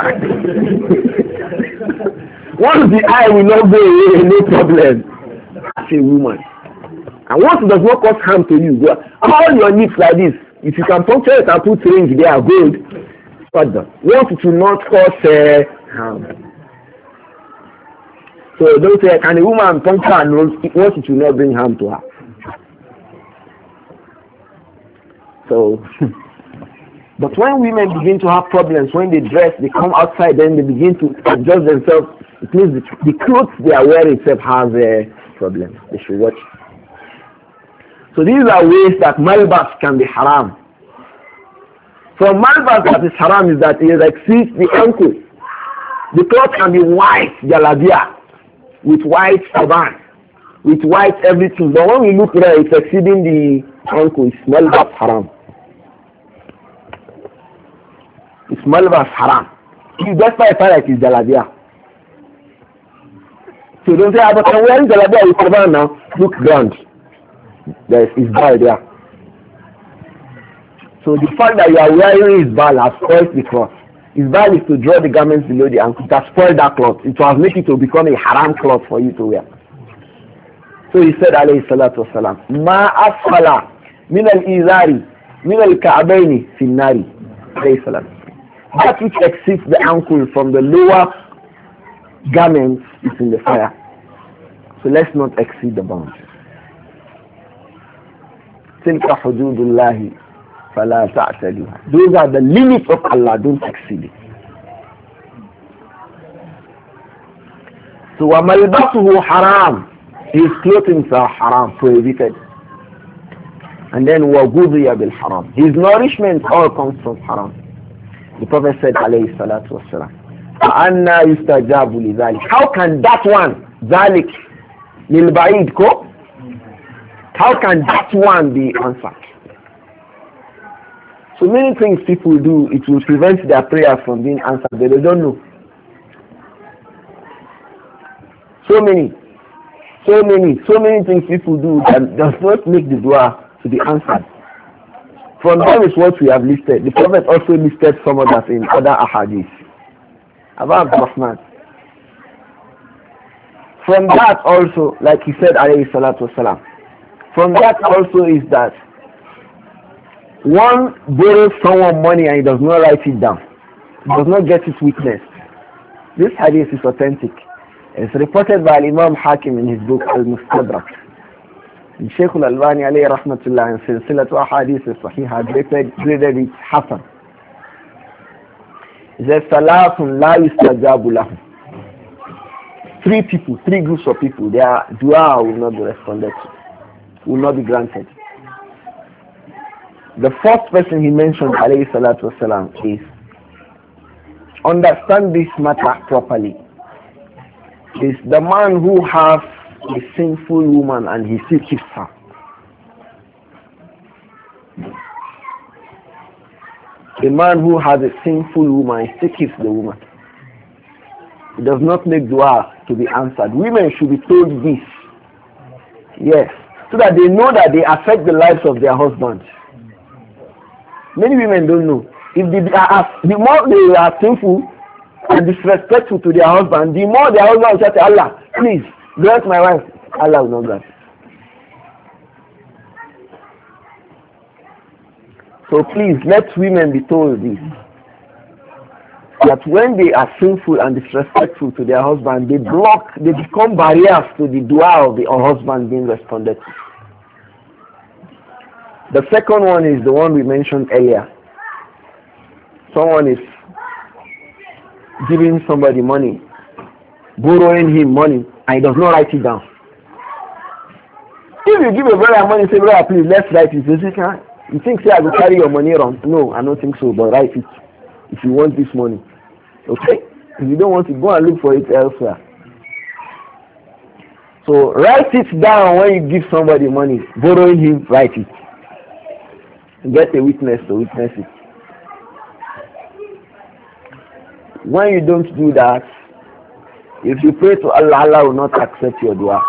Once the eye will not go away, no problem. As a woman. And once it does not cause harm to you, go all your needs like this. If you can puncture it and put rings there, good. But once it will not cause uh, harm. So don't say, can a woman puncture her nose once it will not bring harm to her? So, but when women begin to have problems, when they dress, they come outside, then they begin to adjust themselves. It means the, the clothes they are wearing itself has a problem. They should watch. So these are ways that malbas can be haram. From malbas that is haram is that it exceeds the ankle. The cloth can be white, jalabia, with white turban, with white everything. But when we look there, it's exceeding the ankle. It's malbas haram. It's malbas haram. It's just by far like it's jalabia. So don't say, ah, but I'm wearing jalabia with turban now. Look grand. There is isbal there. So the fact that you are wearing isbal has spoiled the cloth. Isbal is to draw the garments below the ankle. It has spoiled that cloth. It was make it to become a haram cloth for you to wear. So he said, alayhi salatu wasalam, ma asfala min al-izari min al-ka'baini fi nari. Alayhi salam. That which exceeds the ankle from the lower garments is in the fire. So let's not exceed the bounds. تلك حدود الله فلا تعتدوها. Those are the limits of Allah, don't exceed it. So وَمَلْبَسُهُ حَرَامٌ, his clothing are haram, prohibited. And then وَغُضِيَ بِالْحَرَامِ, his nourishment all comes from haram. The Prophet said alayhi salatu wassalam, فَأَنَّا يُسْتَجَابُ لِذَلِكَ, how can that one, ذَلِكَ لِلْبَعِيدِ ko? How can that one be answered? So many things people do, it will prevent their prayers from being answered, but they don't know. So many, so many, so many things people do that does not make the dua to be answered. From them is what we have listed. The Prophet also listed some of that in other ahadith. About Rahman. From that also, like he said, alayhi salatu wasalam, from that also is that one borrows someone money and he does not write it down. He does not get it witnessed. This hadith is authentic. It's reported by Imam Hakim in his book Al-Mustadrak. Shaykh Al-Albani alayhi rahmatullah in Silsilatu Ahadith al-Sahihah graded, graded it Hasan. He says, Salatun la yustajabu lahum. Three people, three groups of people, their dua will not be responded to, will not be granted. The first person he mentioned, alayhi salatu wasalam, is understand this matter properly. Is the man who has a sinful woman and he still keeps her. The man who has a sinful woman, he still keeps the woman. He does not make dua to be answered. Women should be told this. Yes. So that they know that they affect the lives of their husbands. Many women don't know. If they are, the more they are sinful and disrespectful to their husband, the more their husband will say, Allah, please, grant my wife. Allah will not grant. So please, let women be told this. That when they are sinful and disrespectful to their husband, they block, they become barriers to the dua of the husband being responded to. The second one is the one we mentioned earlier. Someone is giving somebody money, borrowing him money, and he does not write it down. If you give a brother money, say, brother, please, let's write it. You, say, you think, say, I will carry your money around? No, I don't think so, but write it if you want this money. Okay? If you don't want to, go and look for it elsewhere. So write it down when you give somebody money. Borrowing him, write it. Get a witness to witness it. When you don't do that, if you pray to Allah, Allah will not accept your dua.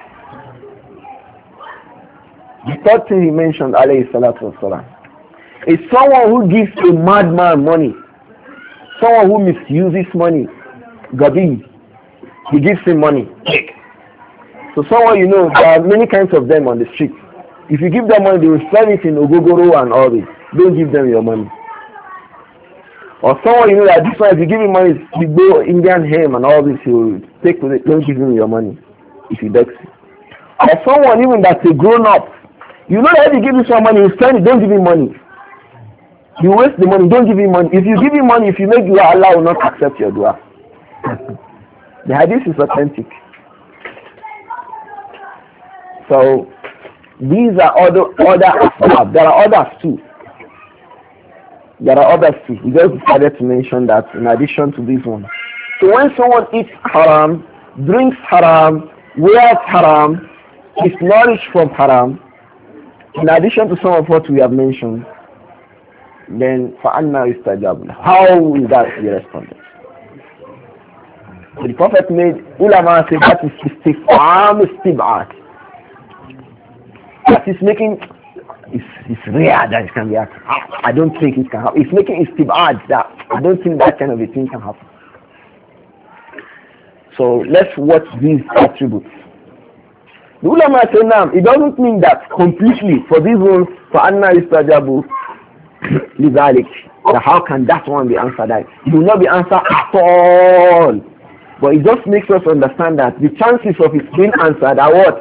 The third thing he mentioned, alayhi salatu wasalam, is someone who gives a madman money. Someone who misuses money. Gabi. He gives him money. So someone, you know, there are many kinds of them on the street. If you give them money, they will spend it in Ogogoro and all this. Don't give them your money. Or someone, you know, that this one, if you give him money, you go Indian hymn and all this, he will take with it. Don't give him your money if he begs you. Or someone, even that's a grown up, you know that if you give him some money, you spend it, don't give him money. You waste the money, don't give him money. If you give him money, if you make dua, Allah will not accept your dua. The hadith is authentic. So, these are other, other asbab. There are others too. There are others too. We just decided to mention that in addition to this one. So when someone eats haram, drinks haram, wears haram, is nourished from haram, in addition to some of what we have mentioned, then فَأَنَّا يُسْتَجَابُ لَهُ. How will that be responded? So the Prophet made ulama say that is istif'am istib'at. That is making, it's, it's rare that it can be happened. I don't think it can happen. It's making istib'at that I don't think that kind of a thing can happen. So let's watch these attributes. The ulama say now, it doesn't mean that completely for these ones, فَأَنَّا يُسْتَجَابُ لِذَلِكَ. How can that one be answered? That it will not be answered at all. But it just makes us understand that the chances of it being answered are what?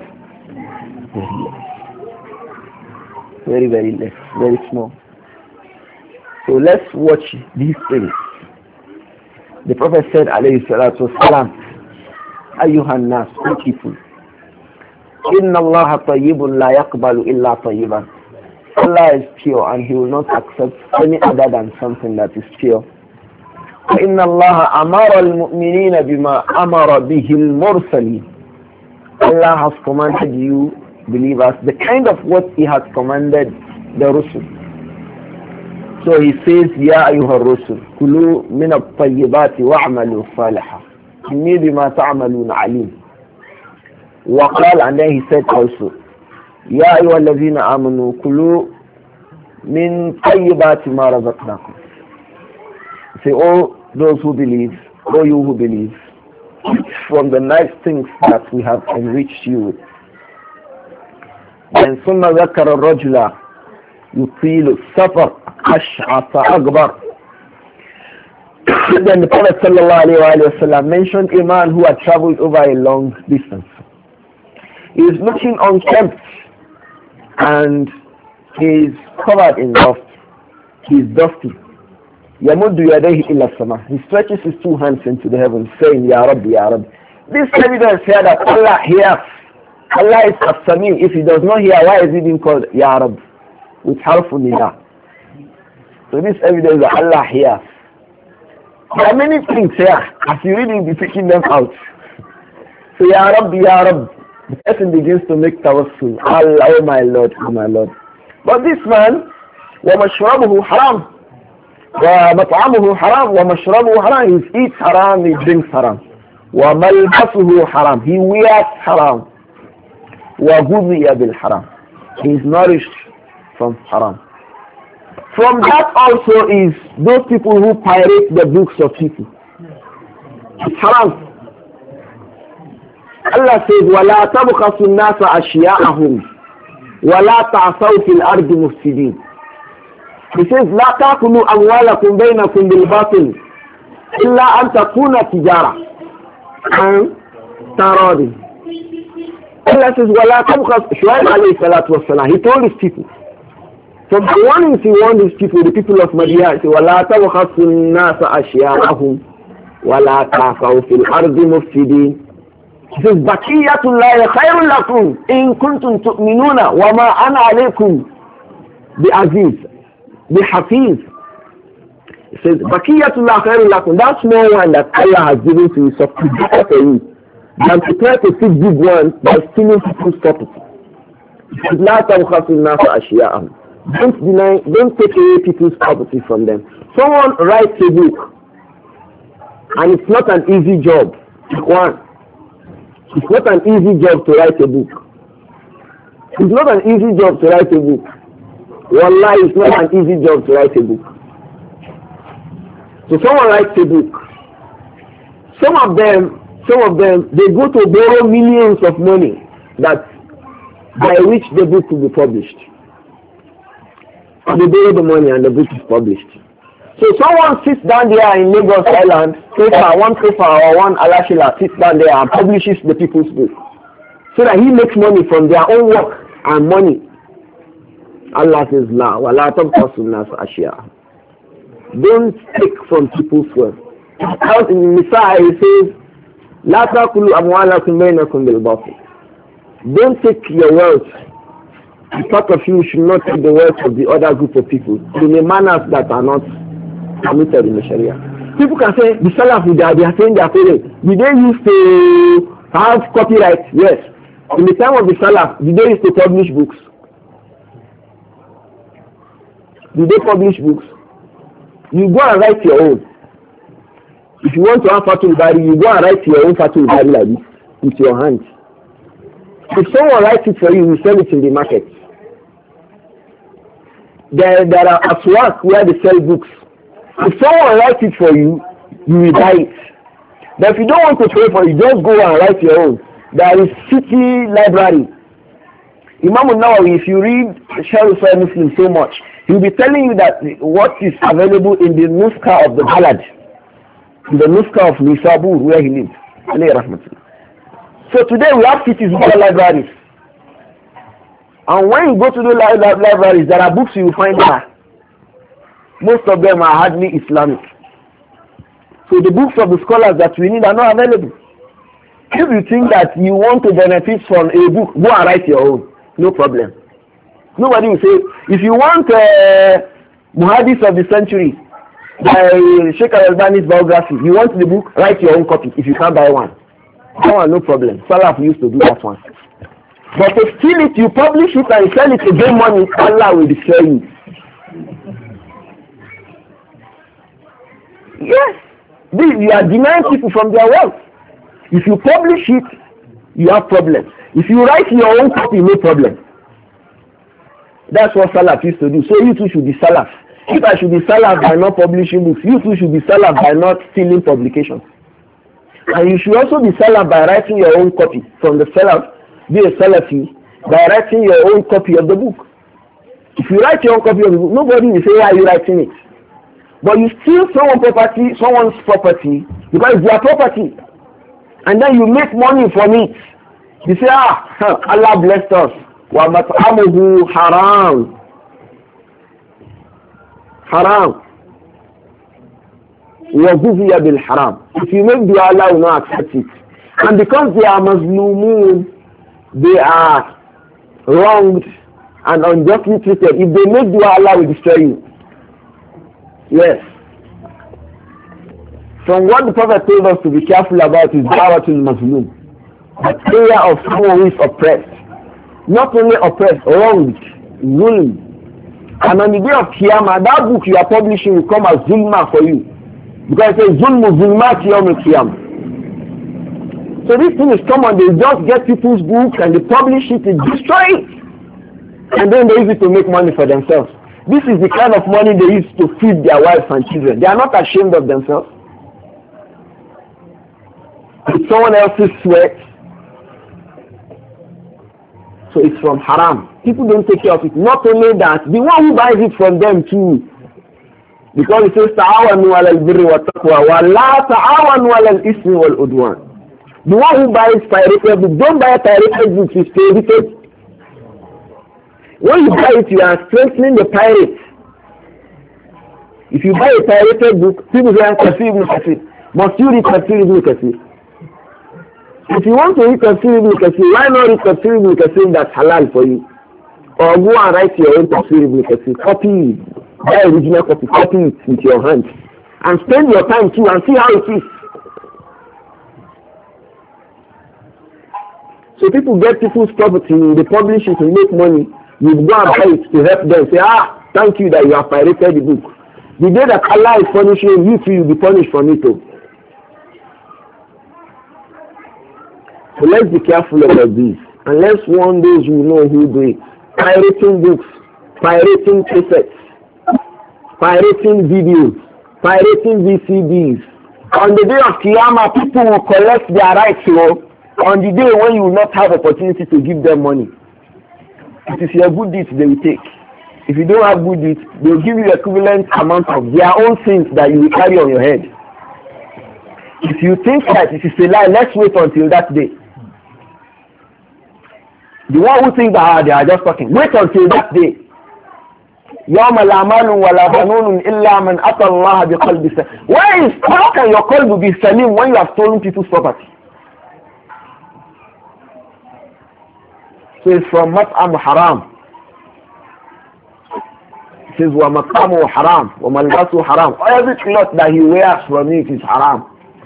Very, very less, very small. So let's watch these things. The Prophet said, alayhi salatu wasalam, ayyuhan nas, O people, inna Allah tayyibun la yaqbalu illa tayyiban. Allah is pure and he will not accept any other than something that is pure. إن الله أمر المؤمنين بما أمر به المرسلين. Allah has commanded you, believers, the kind of what he has commanded the Rusul. So he says, يا أيها الرسل كلوا من الطيبات واعملوا صالحا إني بما تعملون عليم. وقال, and then he said also, يا أيها الذين آمنوا كلوا من طيبات ما رزقناكم. Say, oh, those who believe, oh, you who believe, from the nice things that we have enriched you with. And ثم ذكر الرجل يطيل السفر أشعث أكبر. Then the Prophet sallallahu alayhi wa sallam mentioned a man who had traveled over a long distance. He is looking unkempt and he is covered in dust. He is dusty. يَمُدُّ يَدَيْهِ إِلَّا السَّمَاءِ. He stretches his two hands into the heavens, saying, Ya Rabbi, Ya Rabbi. This evidence here that Allah hears. Allah is as-Sami'. If he does not hear, why is he being called Ya Rabbi? With harfun nida. So this evidence that Allah hears. There are many things here. As you read, you'll be picking them out. So Ya Rabbi, Ya Rabbi. The person begins to make tawassul. Allah, oh my Lord, oh my Lord. But this man, وَمَشْرَبُهُ حَرَامٌ. ومطعمه حرام ومشربه حرام. He eats haram, he drinks haram. وملبسه حرام. He wears haram. وغذي بالحرام. He is nourished from haram. From that also is those people who pirate the books of people. It's haram. Allah says, وَلَا تَبْخَسُوا النَّاسَ أَشْيَاءَهُمْ وَلَا تَعْثَوْا فِي الْأَرْضِ مُفْسِدِينَ. He says, لا تأكلوا أموالكم بينكم بالباطل إلا أن تكون تجارة عن تراض. Allah says, ولا تبخس. Shuaib alayhi salatu wasalam, he told his people. From the warnings he warned his people, the people of Madian, he said, ولا تبخسوا الناس أشياءهم ولا تعثوا في الأرض مفسدين. He says, بقية الله خير لكم إن كنتم تؤمنون وما أنا عليكم بعزيز. The Hafiz. It says, Bakiyatullah khairul lakum. That small one that Allah has given to you, so prepare for you. than to try to fix big ones by stealing people's property. لا تبخسوا الناس أشياءهم. Don't deny, don't take away people's property from them. Someone writes a book, and it's not an easy job. One, it's not an easy job to write a book. It's not an easy job to write a book. Wallahi, it's not an easy job to write a book. So someone writes a book. Some of them, some of them, they go to borrow millions of money that by which the book will be published. And they borrow the money and the book is published. So someone sits down there in Lagos Island, paper, one paper or one alashila sits down there and publishes the people's book, so that he makes money from their own work and money. Allah says, La, wala tabqasu nas ashya. Don't take from people's wealth. Out in Nisa, it says, La taqulu amwalakum bainakum bil batil. Don't take your wealth. Part of you should not take the wealth of the other group of people in a manners that are not permitted in the Sharia. People can say, the Salaf, they are saying they are parents. Did they used to have copyright? Yes. In the time of the Salaf, did they used to publish books? Did they publish books? You go and write your own. If you want to have Fatul Bari, you go and write your own Fatul Bari like this, with your hands. If someone writes it for you, you sell it in the market. There, there are aswak where they sell books. If someone writes it for you, you will buy it. But if you don't want to pay for it, just go and write your own. There is city library. Imam al-Nawawi, if you read Sharh Muslim so much, he'll be telling you that what is available in the Nuskha of the Balad, in the Nuskha of Nisabur, where he lives. So today we have cities with libraries. And when you go to the li li libraries, there are books you will find there. Most of them are hardly Islamic. So the books of the scholars that we need are not available. If you think that you want to benefit from a book, go and write your own. No problem. Nobody will say, if you want uh, Muhaddis of the century by Sheikh Al-Albani's biography, you want the book, write your own copy if you can't buy one. No, no problem. Salaf used to do that one. But to steal it, you publish it and sell it to gain money, Allah will destroy you. Yes. This, you are denying people from their wealth. If you publish it, you have problems. If you write your own copy, no problem. That's what Salaf used to do. So you too should be Salaf. If I should be Salaf by not publishing books, you too should be Salaf by not stealing publications. And you should also be Salaf by writing your own copy from the Salaf. Be a Salafi by writing your own copy of the book. If you write your own copy of the book, nobody will say, why are you writing it? But you steal someone's property, someone's property, because it's their property. And then you make money from it. You say, ah, Allah blessed us. Wa mat'amuhu haram. Haram. Wa guziya bil haram. If you make dua, Allah will not accept it. And because they are Muslimun, they are wronged and unjustly treated. If they make dua, Allah will destroy you. Yes. From what the Prophet told us to be careful about is da'watul mazlum, the prayer of someone who is oppressed. Not only oppressed, wronged, zulm. And on the day of Qiyamah, that book you are publishing will come as zulma for you. Because it says zulmu zulmat yawm al-qiyamah. So this thing is common. They just get people's books and they publish it and destroy it. And then they use it to make money for themselves. This is the kind of money they use to feed their wives and children. They are not ashamed of themselves. It's someone else's sweat. So it's from haram. People don't take care of it. Not only that, the one who buys it from them too. Because it says, ta'awanu ala al-birri wa taqwa wa la ta'awanu ala al-ismi wal udwan. The one who buys pirated books, don't buy pirated books, it's prohibited. When you buy it, you are strengthening the pirate. If you buy a pirated book, people say, Tafsir ibn Kathir. Must you read Tafsir ibn Kathir? If you want to read Tafsir ibn Kathir, why not read Tafsir ibn Kathir that's halal for you? Or go and write your own Tafsir ibn Kathir. Copy it. Buy original copy. Copy it with your hands. And spend your time too and see how it is. So people get people's property, they publish it to make money. You go and buy it to help them. Say, ah, thank you that you have pirated the book. The day that Allah is punishing you, too, you'll be punished from it too. So let's be careful about this. And let's warn those who know who do it. Pirating books, pirating cassettes, pirating videos, pirating V C Ds. On the day of Qiyamah, people will collect their rights, you know, on the day when you will not have opportunity to give them money. It is your good deeds they will take. If you don't have good deeds, they will give you equivalent amount of their own sins that you will carry on your head. If you think that it is a lie, let's wait until that day. The one who thinks that ah, they are just talking, wait until that day. يوم لا مال ولا بنون إلا من أتى الله بقلب سليم. Why is, how can your qalb be salim when you have stolen people's property? So it's from mat'am haram. It says wa maqamu haram wa malbasu haram. Every cloth that he wears from it is haram.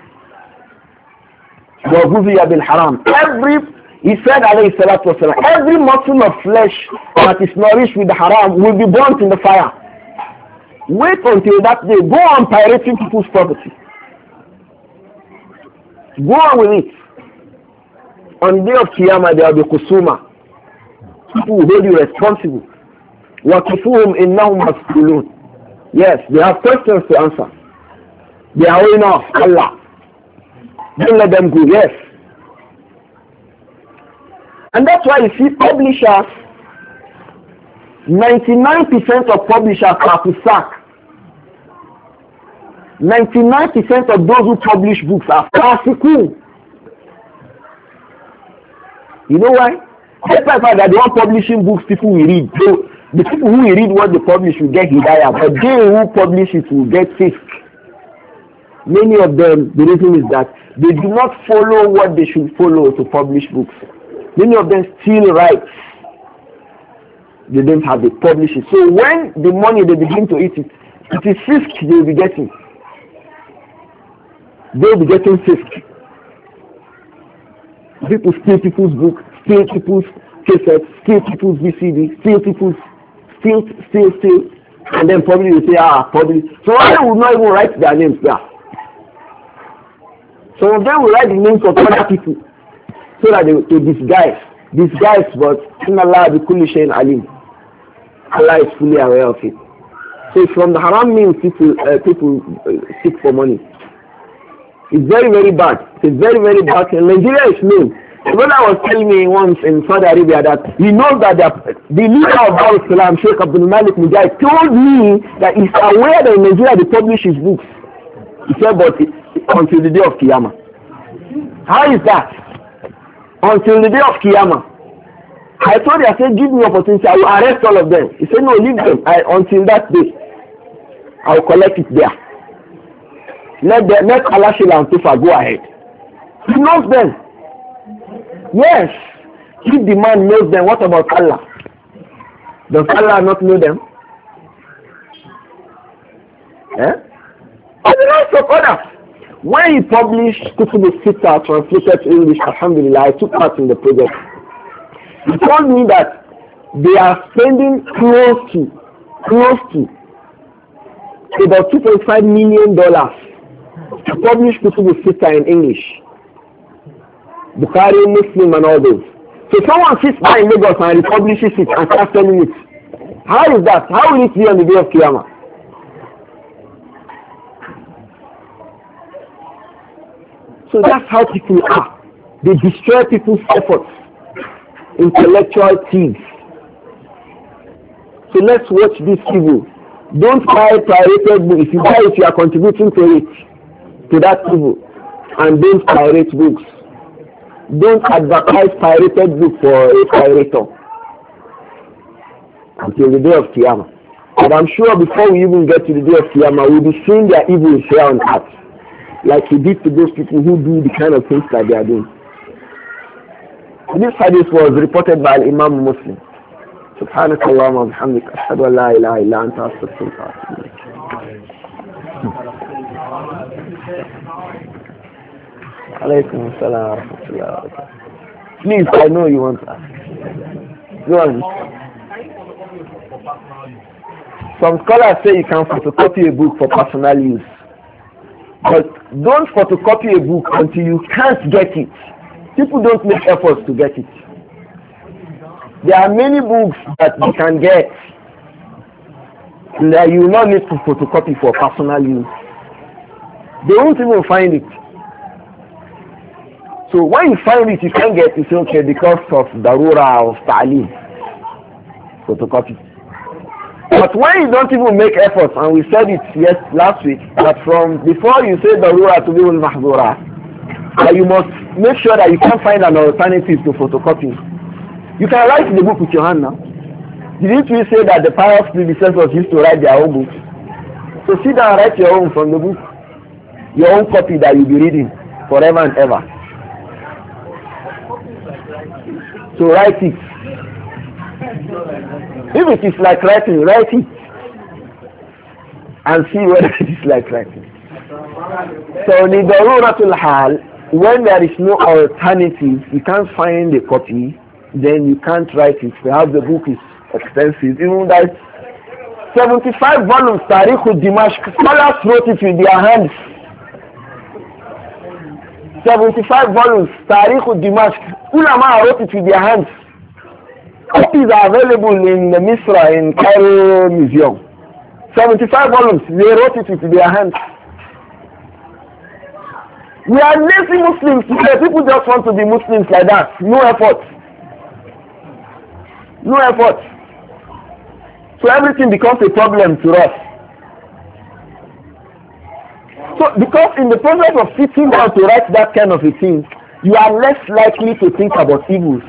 Wa ghuziya bil haram. Every He said, alayhi salatu wasalam, every morsel of flesh that is nourished with the haram will be burnt in the fire. Wait until that day. Go on pirating people's property. Go on with it. On the day of Qiyamah, there will be kusuma. People will hold you responsible. وَكِفُوهُمْ إِنَّهُمْ مَسْئُولُونَ. Yes, they have questions to answer. They are owing off Allah. Don't let them go. Yes. And that's why you see publishers, ninety-nine percent of publishers are to sack. ninety-nine percent of those who publish books are fasiqun. You know why? Despite the fact that they are publishing books, people will read. So the people who will read what they publish will get hidayah, but they who publish it will get fisk. Many of them, the reason is that they do not follow what they should follow to publish books. Many of them steal rights. They don't have it, publish it. So when the money they begin to eat it, it is fisk they will be getting. They will be getting fisk. People steal people's books, steal people's cassettes, steal people's V C D, steal people's, steal, steal, steal, and then probably they say, ah, probably. So they will not even write their names there. Some of them will write the names of other people, so that they to disguise, disguise, but inna Allah bi kulli shay'in alim. Allah is fully aware of it. So from the haram means people uh, people uh, seek for money. It's very very bad. It's very very bad. And Nigeria is known. A brother was telling me once in Saudi Arabia that he knows that the, the leader of Al Islam, Sheikh Abdul Malik Mujahid, told me that he's aware that in Nigeria they publish his books. He said, but it, until the day of Qiyamah. How is that? Until the day of Qiyamah. I told him, I said, give me opportunity, I will arrest all of them. He said, no, leave them. I, until that day, I will collect it there. Let them, let Allah Shila and Tufa go ahead. He knows them. Yes. If the man knows them, what about Allah? Does Allah not know them? Eh? And the rest of others. When he published Kutub al-Sittah translated to English, alhamdulillah, I took part in the project. He told me that they are spending close to, close to about two point five million dollars to publish Kutub al-Sittah in English. Bukhari, Muslim and all those. So someone sits by in Lagos and republishes it and starts selling it. How is that? How will it be on the day of Qiyamah? So that's how people are. They destroy people's efforts. Intellectual thieves. So let's watch this evil. Don't buy pirated books. If you buy it, you are contributing to it, to that evil. And don't pirate books. Don't advertise pirated books for a pirator until the day of Qiyamah. And I'm sure before we even get to the day of Qiyamah, we'll be seeing their evil here on earth, like he did to those people who do the kind of things that they are doing. This hadith was reported by Imam Muslim. سبحانك اللهم وبحمدك أشهد أن لا إله إلا أنت أستغفرك وأتوب إليك. عليكم السلام ورحمة الله وبركاته. Please, I know you want to ask. Go on. Some scholars say you can photocopy a book for personal use. But don't photocopy a book until you can't get it. People don't make efforts to get it. There are many books that you can get that you will not need to photocopy for personal use. They won't even find it. So when you find it, you can't get it, okay, because of the rura of ta'lim. Photocopy. But when you don't even make efforts, and we said it yes last week, that from before you say the rura to be al-mahzura, uh, you must make sure that you can find an alternative to photocopy. You can write the book with your hand now. Didn't we say that the pious predecessors used to write their own books? So sit down and write your own from the book. Your own copy that you'll be reading forever and ever. So write it. If it is like writing, write it. And see whether it is like writing. So lidaruratul hal, when there is no alternative, you can't find a copy, then you can't write it. Perhaps the book is expensive. Even that seventy-five volumes, Tariq al-Dimashq, scholars wrote it with their hands. seventy-five volumes, Tariq al-Dimashq, ulama wrote it with their hands. Copies are available in the Misra, in Cairo Museum. seventy-five volumes, they wrote it with their hands. We are lazy Muslims today. People just want to be Muslims like that. No effort. No effort. So everything becomes a problem to us. So because in the process of sitting down to write that kind of a thing, you are less likely to think about evils.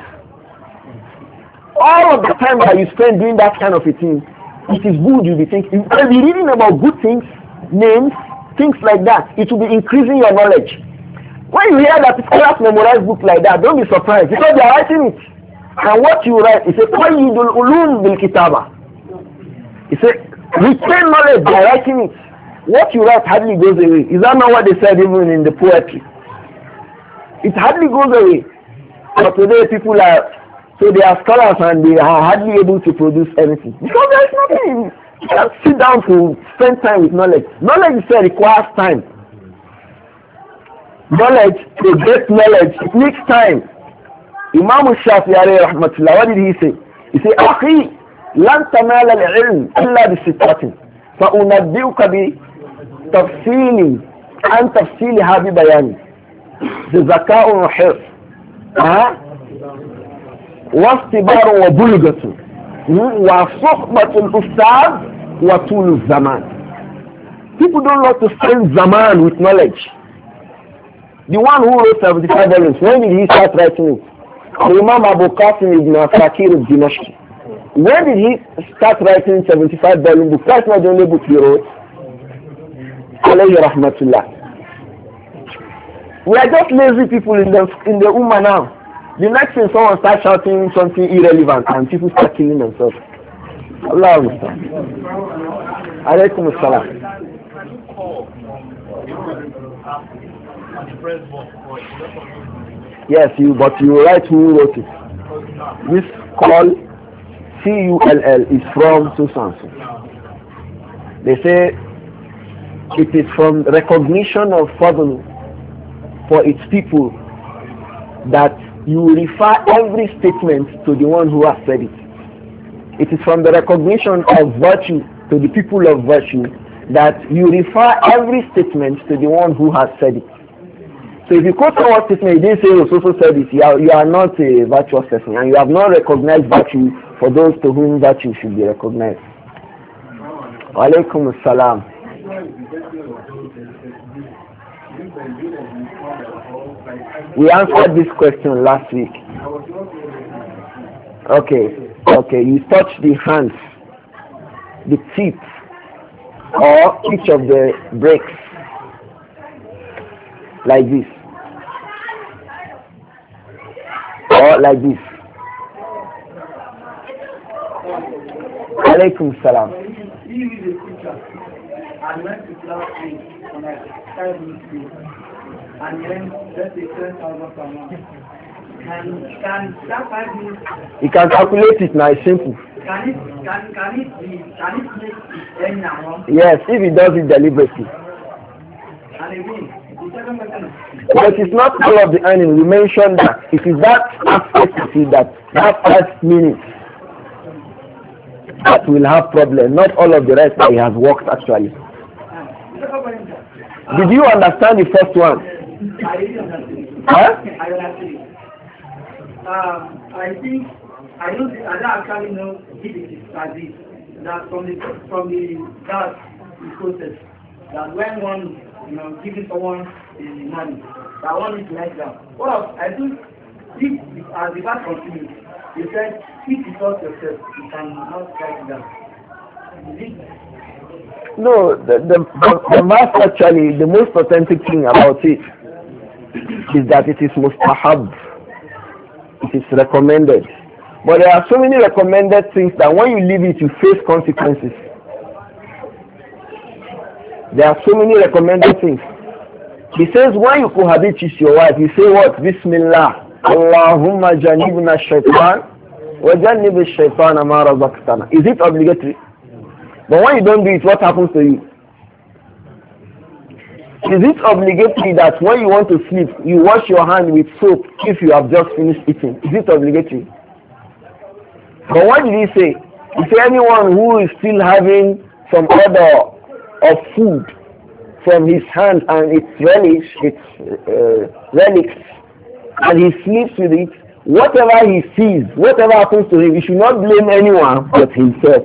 All of the time that you spend doing that kind of a thing, it is good you'll be thinking. You'll be reading about good things, names, things like that. It will be increasing your knowledge. When you hear that scholars memorize books like that, don't be surprised because they are writing it. And what you write is a qayyidul ulum bil kitaba. It's a retain knowledge by writing it. What you write hardly goes away. Is that not what they said even in the poetry? It hardly goes away. But today people are, so they are scholars and they are hardly able to produce anything. Because there is nothing. You can't sit down to spend time with knowledge. Knowledge itself requires time. Knowledge, to get knowledge, it needs time. Imam al-Shafi'i alayhi rahmatullah, what did he say? He said, Akhi, lan tanala al-ilm illa bi-sittatin, fa'unabbi'uka bi-tafsili, an tafsiliha bi-bayani. The zaka'un wa hirf. واستبار وبلغة وصحبة الأستاذ وطول الزمان. People don't like to spend zaman with knowledge. The one who wrote seventy-five volumes, when did he start writing it? Imam Abu Qasim ibn Fakir al-Dimashqi. When did he start writing seventy-five volume book? That's not the only book he wrote. Alayhi rahmatullah. We are just lazy people in the in the Ummah now. The next thing someone starts shouting something irrelevant and people start killing themselves. Allah Akbar. Alaykum as-salam. Yes, you, but you write who wrote it. This call, C U L L, is from Susan. They say it is from recognition of fadl for its people that you refer every statement to the one who has said it. It is from the recognition of virtue to the people of virtue that you refer every statement to the one who has said it. So if you quote someone's statement, you didn't say you also said it, you are, you are not a virtuous person and you have not recognized virtue for those to whom virtue should be recognized. Wa alaikum as-salam. We answered this question last week. Okay, okay, you touch the hands, the teeth, or each of the breaks, like this, or like this. Alaykum salam. And then let's say ten thousand per month. Can, can that five minutes? You can calculate it now, it's simple. Can it, can, can it be, can it make it end now? Yes, if he does it deliberately. And again, the second question is, But it's not all of the earning. We mentioned that it is that aspect of it that that five minutes that will have problem, not all of the rest that he has worked actually. the second question is, Did you understand the first one? I really understand. Huh? I understand. Um, I think I don't I don't actually know if it is like this. That from the from the that the process that when one you know giving someone the money that one is like that. Well, I think if as the back continues, you said if you trust yourself, you cannot write it down. Is it? No, the, the, the, the math actually, the most authentic thing about it is that it is mustahab. It is recommended. But there are so many recommended things that when you leave it, you face consequences. There are so many recommended things. He says when you cohabit with your wife, you say what? Bismillah. Allahumma janibna shaitan wa janib shaitan ma razaqtana. Is it obligatory? But when you don't do it, what happens to you? Is it obligatory that when you want to sleep, you wash your hand with soap if you have just finished eating? Is it obligatory? But what did he say? He said anyone who is still having some odor of food from his hand and its relics, its uh, relics, and he sleeps with it, whatever he sees, whatever happens to him, he should not blame anyone but himself.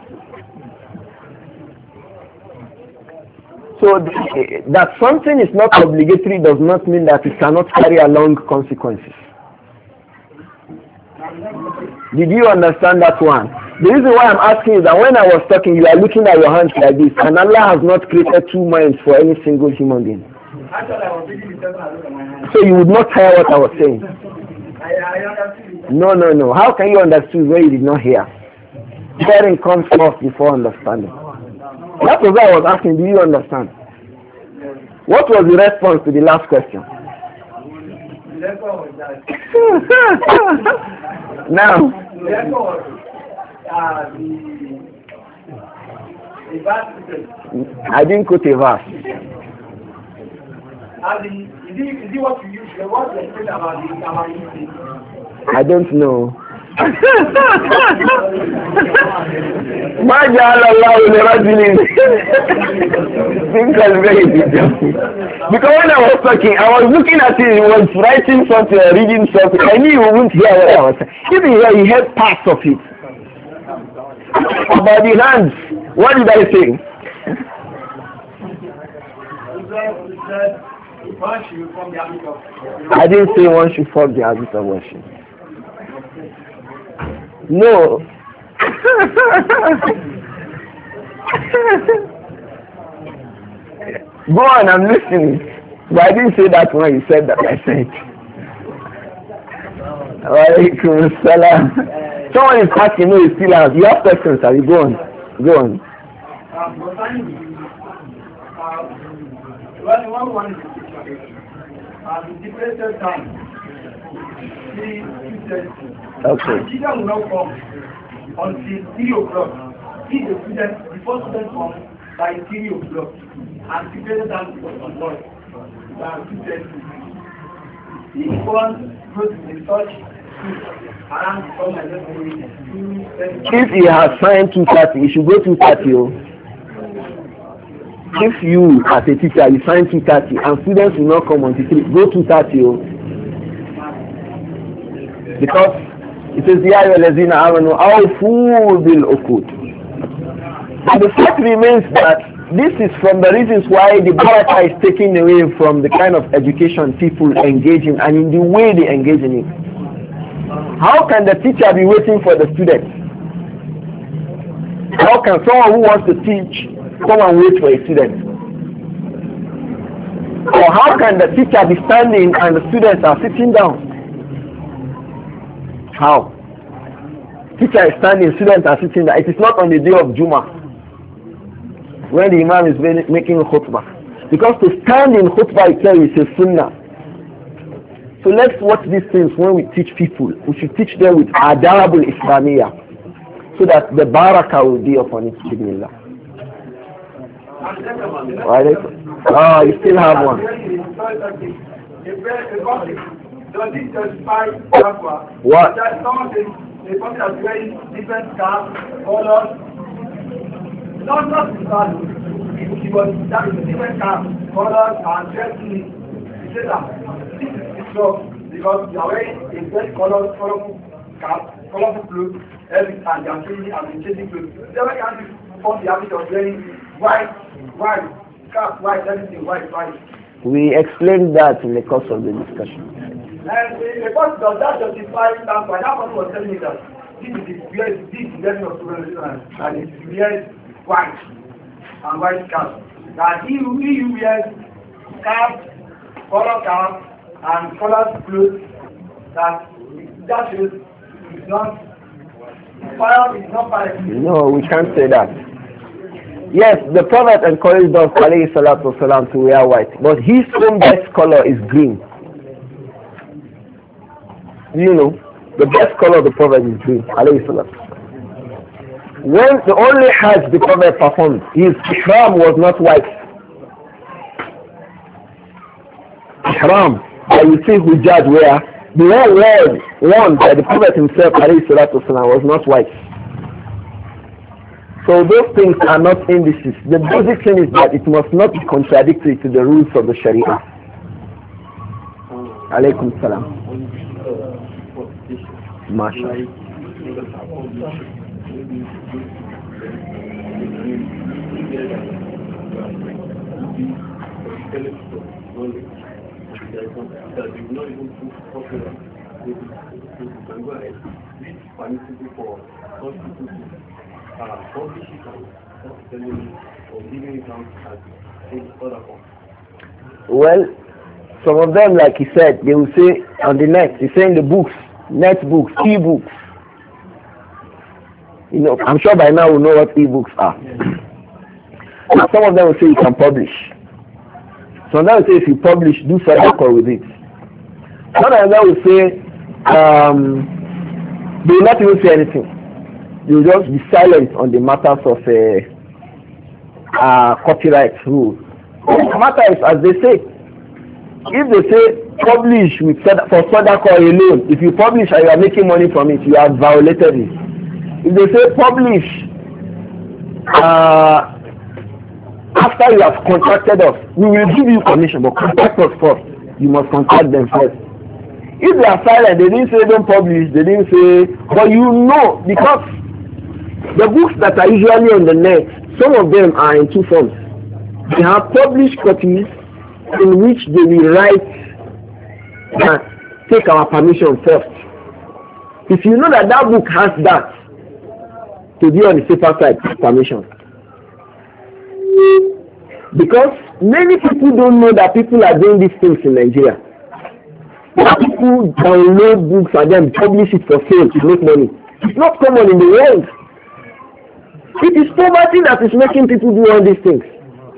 So th- that something is not obligatory does not mean that it cannot carry along consequences. Did you understand that one? The reason why I'm asking is that when I was talking, you are looking at your hands like this, and Allah has not created two minds for any single human being. Actually, I was reading the second I look at my hand. So you would not hear what I was saying. I, I understood. No, no, no. How can you understand where you did not hear? Hearing comes first before understanding. That was why I was asking, do you understand? What was the response to the last question? The second was that. Now, The second was uh, the the verse. I didn't quote a verse. As in, is it, is it what you use? What you explain about the about using? I don't know. ما جعل الله لرجل think very detailed. Because when I was talking, I was looking at it, he was writing something or reading something. I knew he wouldn't hear what I was saying. Even here, he heard parts of it. About the hands, what did I say? I didn't say one should form the habit of worship. No. Go on, I'm listening. But I didn't say that when you said that. I said. Walaikum salam. Someone is asking me, you still have. You have questions, are you? Go on. Go on. When one one is um, the different time, Okay. the children will not come until three o'clock. If the student, the first student comes by three o'clock, and the different time is on board. Two thirty. If one goes to the church around the time and just If he has signed two thirty, he should go two thirty. Oh. If you, as a teacher, you sign two thirty and students will not come until three, go two thirty. Oh. Because it says, Ya ayyuhallazina amanu awfu bil uqud. And the fact remains that this is from the reasons why the barakah is taken away from the kind of education people engage in and in the way they engage in it. How can the teacher be waiting for the student? How can someone who wants to teach come and wait for a student? Or how can the teacher be standing and the students are sitting down? How? Teacher is standing, students are sitting down. It is not on the day of Jummah when the Imam is making khutbah. Because to stand in khutbah itself is a sunnah. So let's watch these things when we teach people. We should teach them with adabul Islamiyah, so that the barakah will be upon it. Bismillah. Oh, you still have one. What? A person that's wearing different scarves, colors, not not the scarf. He was that is a different scarf, colors, and dressing. He said that this is wrong because you are wearing a very color, colorful scarf, colorful clothes every time. You are changing and changing clothes. Never can you form the habit of wearing white, white scarf, white, everything white, white. We explained that in the course of the discussion. And the person does that justify that by that person was telling me that this is the weird, this is the wearing of students and it's weird white and white scarf. That he who he wears scarf, color scarf and colored clothes, that that is is not fire is not fire. No, we can't say that. Yes, the Prophet encouraged us alayhi salatu wasalam to wear white, but his own best color is green. You know, the best color of the Prophet is green, alayhi salatu. When the only Hajj the Prophet performed, his ihram was not white. Ihram, I will say Hujjaj wear, the one word worn by the Prophet himself, alayhi salatu wasalam, was not white. So those things are not indices. The basic thing is that it must not be contradictory to the rules of the Sharia. Alaykum salam. Masha. Well, some of them, like he said, they will say on the net, he's saying the books, net books, e-books. You know, I'm sure by now we know what e-books are. Some of them will say you can publish. Some of them will say if you publish, do sadaqah with it. Some of them will say um, they will not even say anything. They will just be silent on the matters of uh, uh, copyright rule. The matter is, as they say, if they say publish with for sadaqah alone, if you publish and you are making money from it, you have violated it. If they say publish uh, after you have contacted us, we will give you permission, but contact us first. You must contact them first. If they are silent, they didn't say don't publish, they didn't say, but you know, because the books that are usually on the net, some of them are in two forms. They have published copies in which they will write that take our permission first. If you know that that book has that, to be on the safer side, take permission. Because many people don't know that people are doing these things in Nigeria. People download books and then publish it for sale to make money. It's not common in the world. It is poverty that is making people do all these things.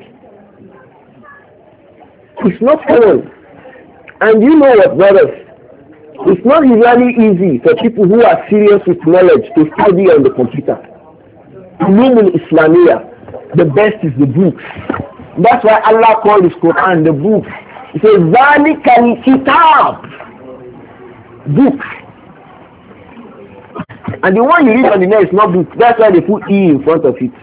It's not common. And you know what, brothers? It's not usually easy for people who are serious with knowledge to study on the computer. Ulumul Islamiyah, the best is the books. That's why Allah called his Quran the book. He says, Zalikal Kitab. Book. And the one you read on the net is not book. That's why they put E in front of it.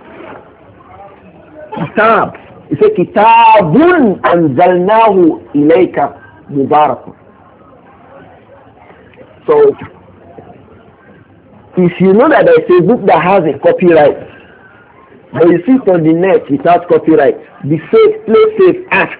Kitab. It's a Kitabun anzalnahu ilayka mubarak. So, if you know that there is a book that has a copyright, but you see it on the net without copyright, be safe, play safe, ask.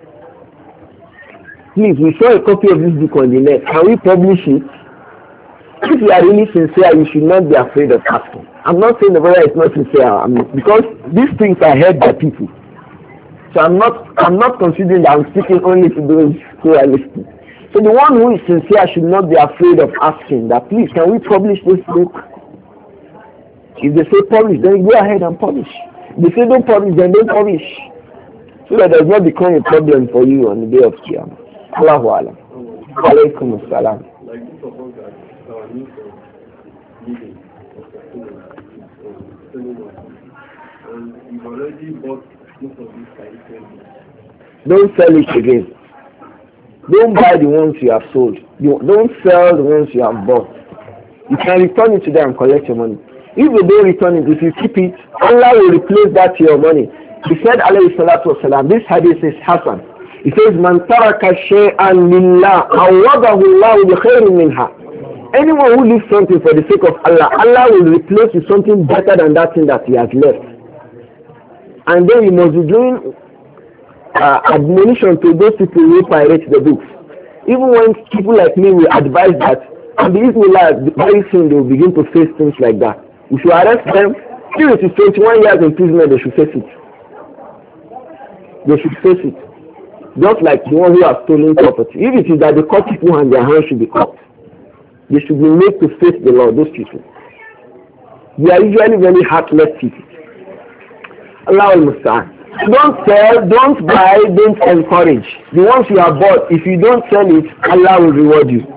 Please, we saw a copy of this book on the net. Can we publish it? If you are really sincere, you should not be afraid of asking. I'm not saying the brother is not sincere, I mean, because these things are heard by people. So I'm not, I'm not considering that I'm speaking only to those who are listening. So the one who is sincere should not be afraid of asking that, please, can we publish this book? If they say publish, then go ahead and publish. If they say don't publish, then don't publish. So that does not become a problem for you on the day of Qiyamah. Allahu Alam. Alaykum assalam. Like this of us that our need for living, for sustenance, for spending on food. And we've already bought most of these items. Don't sell it again. Don't buy the ones you have sold. You don't sell the ones you have bought. You can return it to them and collect your money. If you don't return it, if you keep it, Allah will replace that to your money. He said, alayhi salatu wasalam, this hadith is Hassan. He says, Man taraka shay'an lillah, awadahu Allahu bi khairin minha. Anyone who leaves something for the sake of Allah, Allah will replace with something better than that thing that he has left. And then you must be doing uh, admonition to those people who pirate the books. Even when people like me will advise that, and the Israelites, very soon they will begin to face things like that. If you arrest them, if it is twenty-one years imprisonment, they should face it. They should face it. Just like the one who has stolen property. If it is that they cut people and their hands should be cut, they should be made to face the law, those people. They are usually very heartless people. Allah al-Musta'an. Don't sell, don't buy, don't encourage. The ones you have bought, if you don't sell it, Allah will reward you.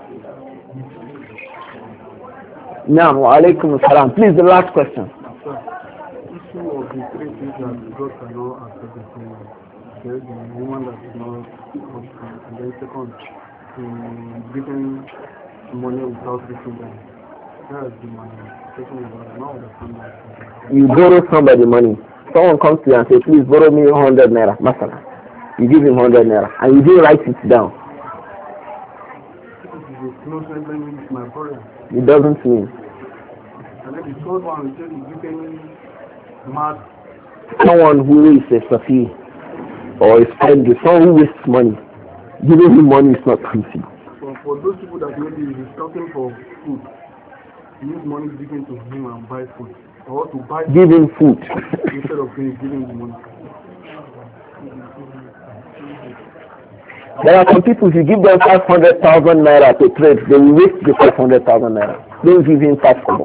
Now, wa alaikum assalam. Please, the last question. Issue of the three things that God cannot accept the sin. There is the woman that is not husband, and then second, um, giving money without receiving them. That is the money. Second is not understand that. You borrow somebody money. Someone comes to you and says, please borrow me one hundred naira. Masala. You give him one hundred naira, and you didn't write it down. My brother. It doesn't mean. And then the third one is just giving mad. Someone who is a safi or is spending, someone who wastes money, giving him money is not permissible. So for those people that maybe he's talking for food, use money given to him and buy food. Or to buy Give him food. instead of giving the money. There are some people, if you give them five hundred thousand naira to trade, they will waste the five hundred thousand naira. Don't give him five kobo.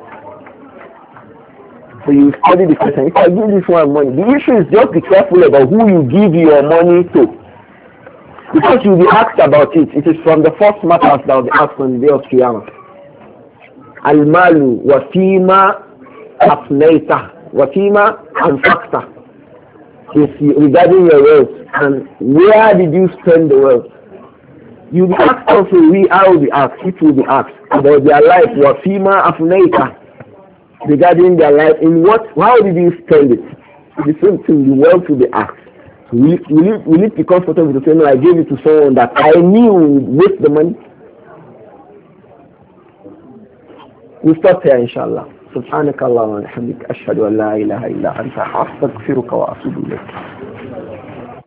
So you study the question. If I give this one money, the issue is just be careful about who you give your money to. Because you'll be asked about it. It is from the first matters that will be asked on the day of Qiyamah. Al-malu wa fima afnayta wa fima anfaqta. Is regarding your wealth and where did you spend the wealth? You'll be asked also, we I will be asked, it will be asked about their life, wa fima afnayta, regarding their life, in what, how did you spend it? The same thing, the wealth will be asked. So will, it, will, it, will it be comfortable to say, no, I gave it to someone that I knew would waste the money? We'll stop here, inshallah. سبحانك اللهم وبحمدك أشهد أن لا إله إلا أنت أستغفرك وأتوب إليك.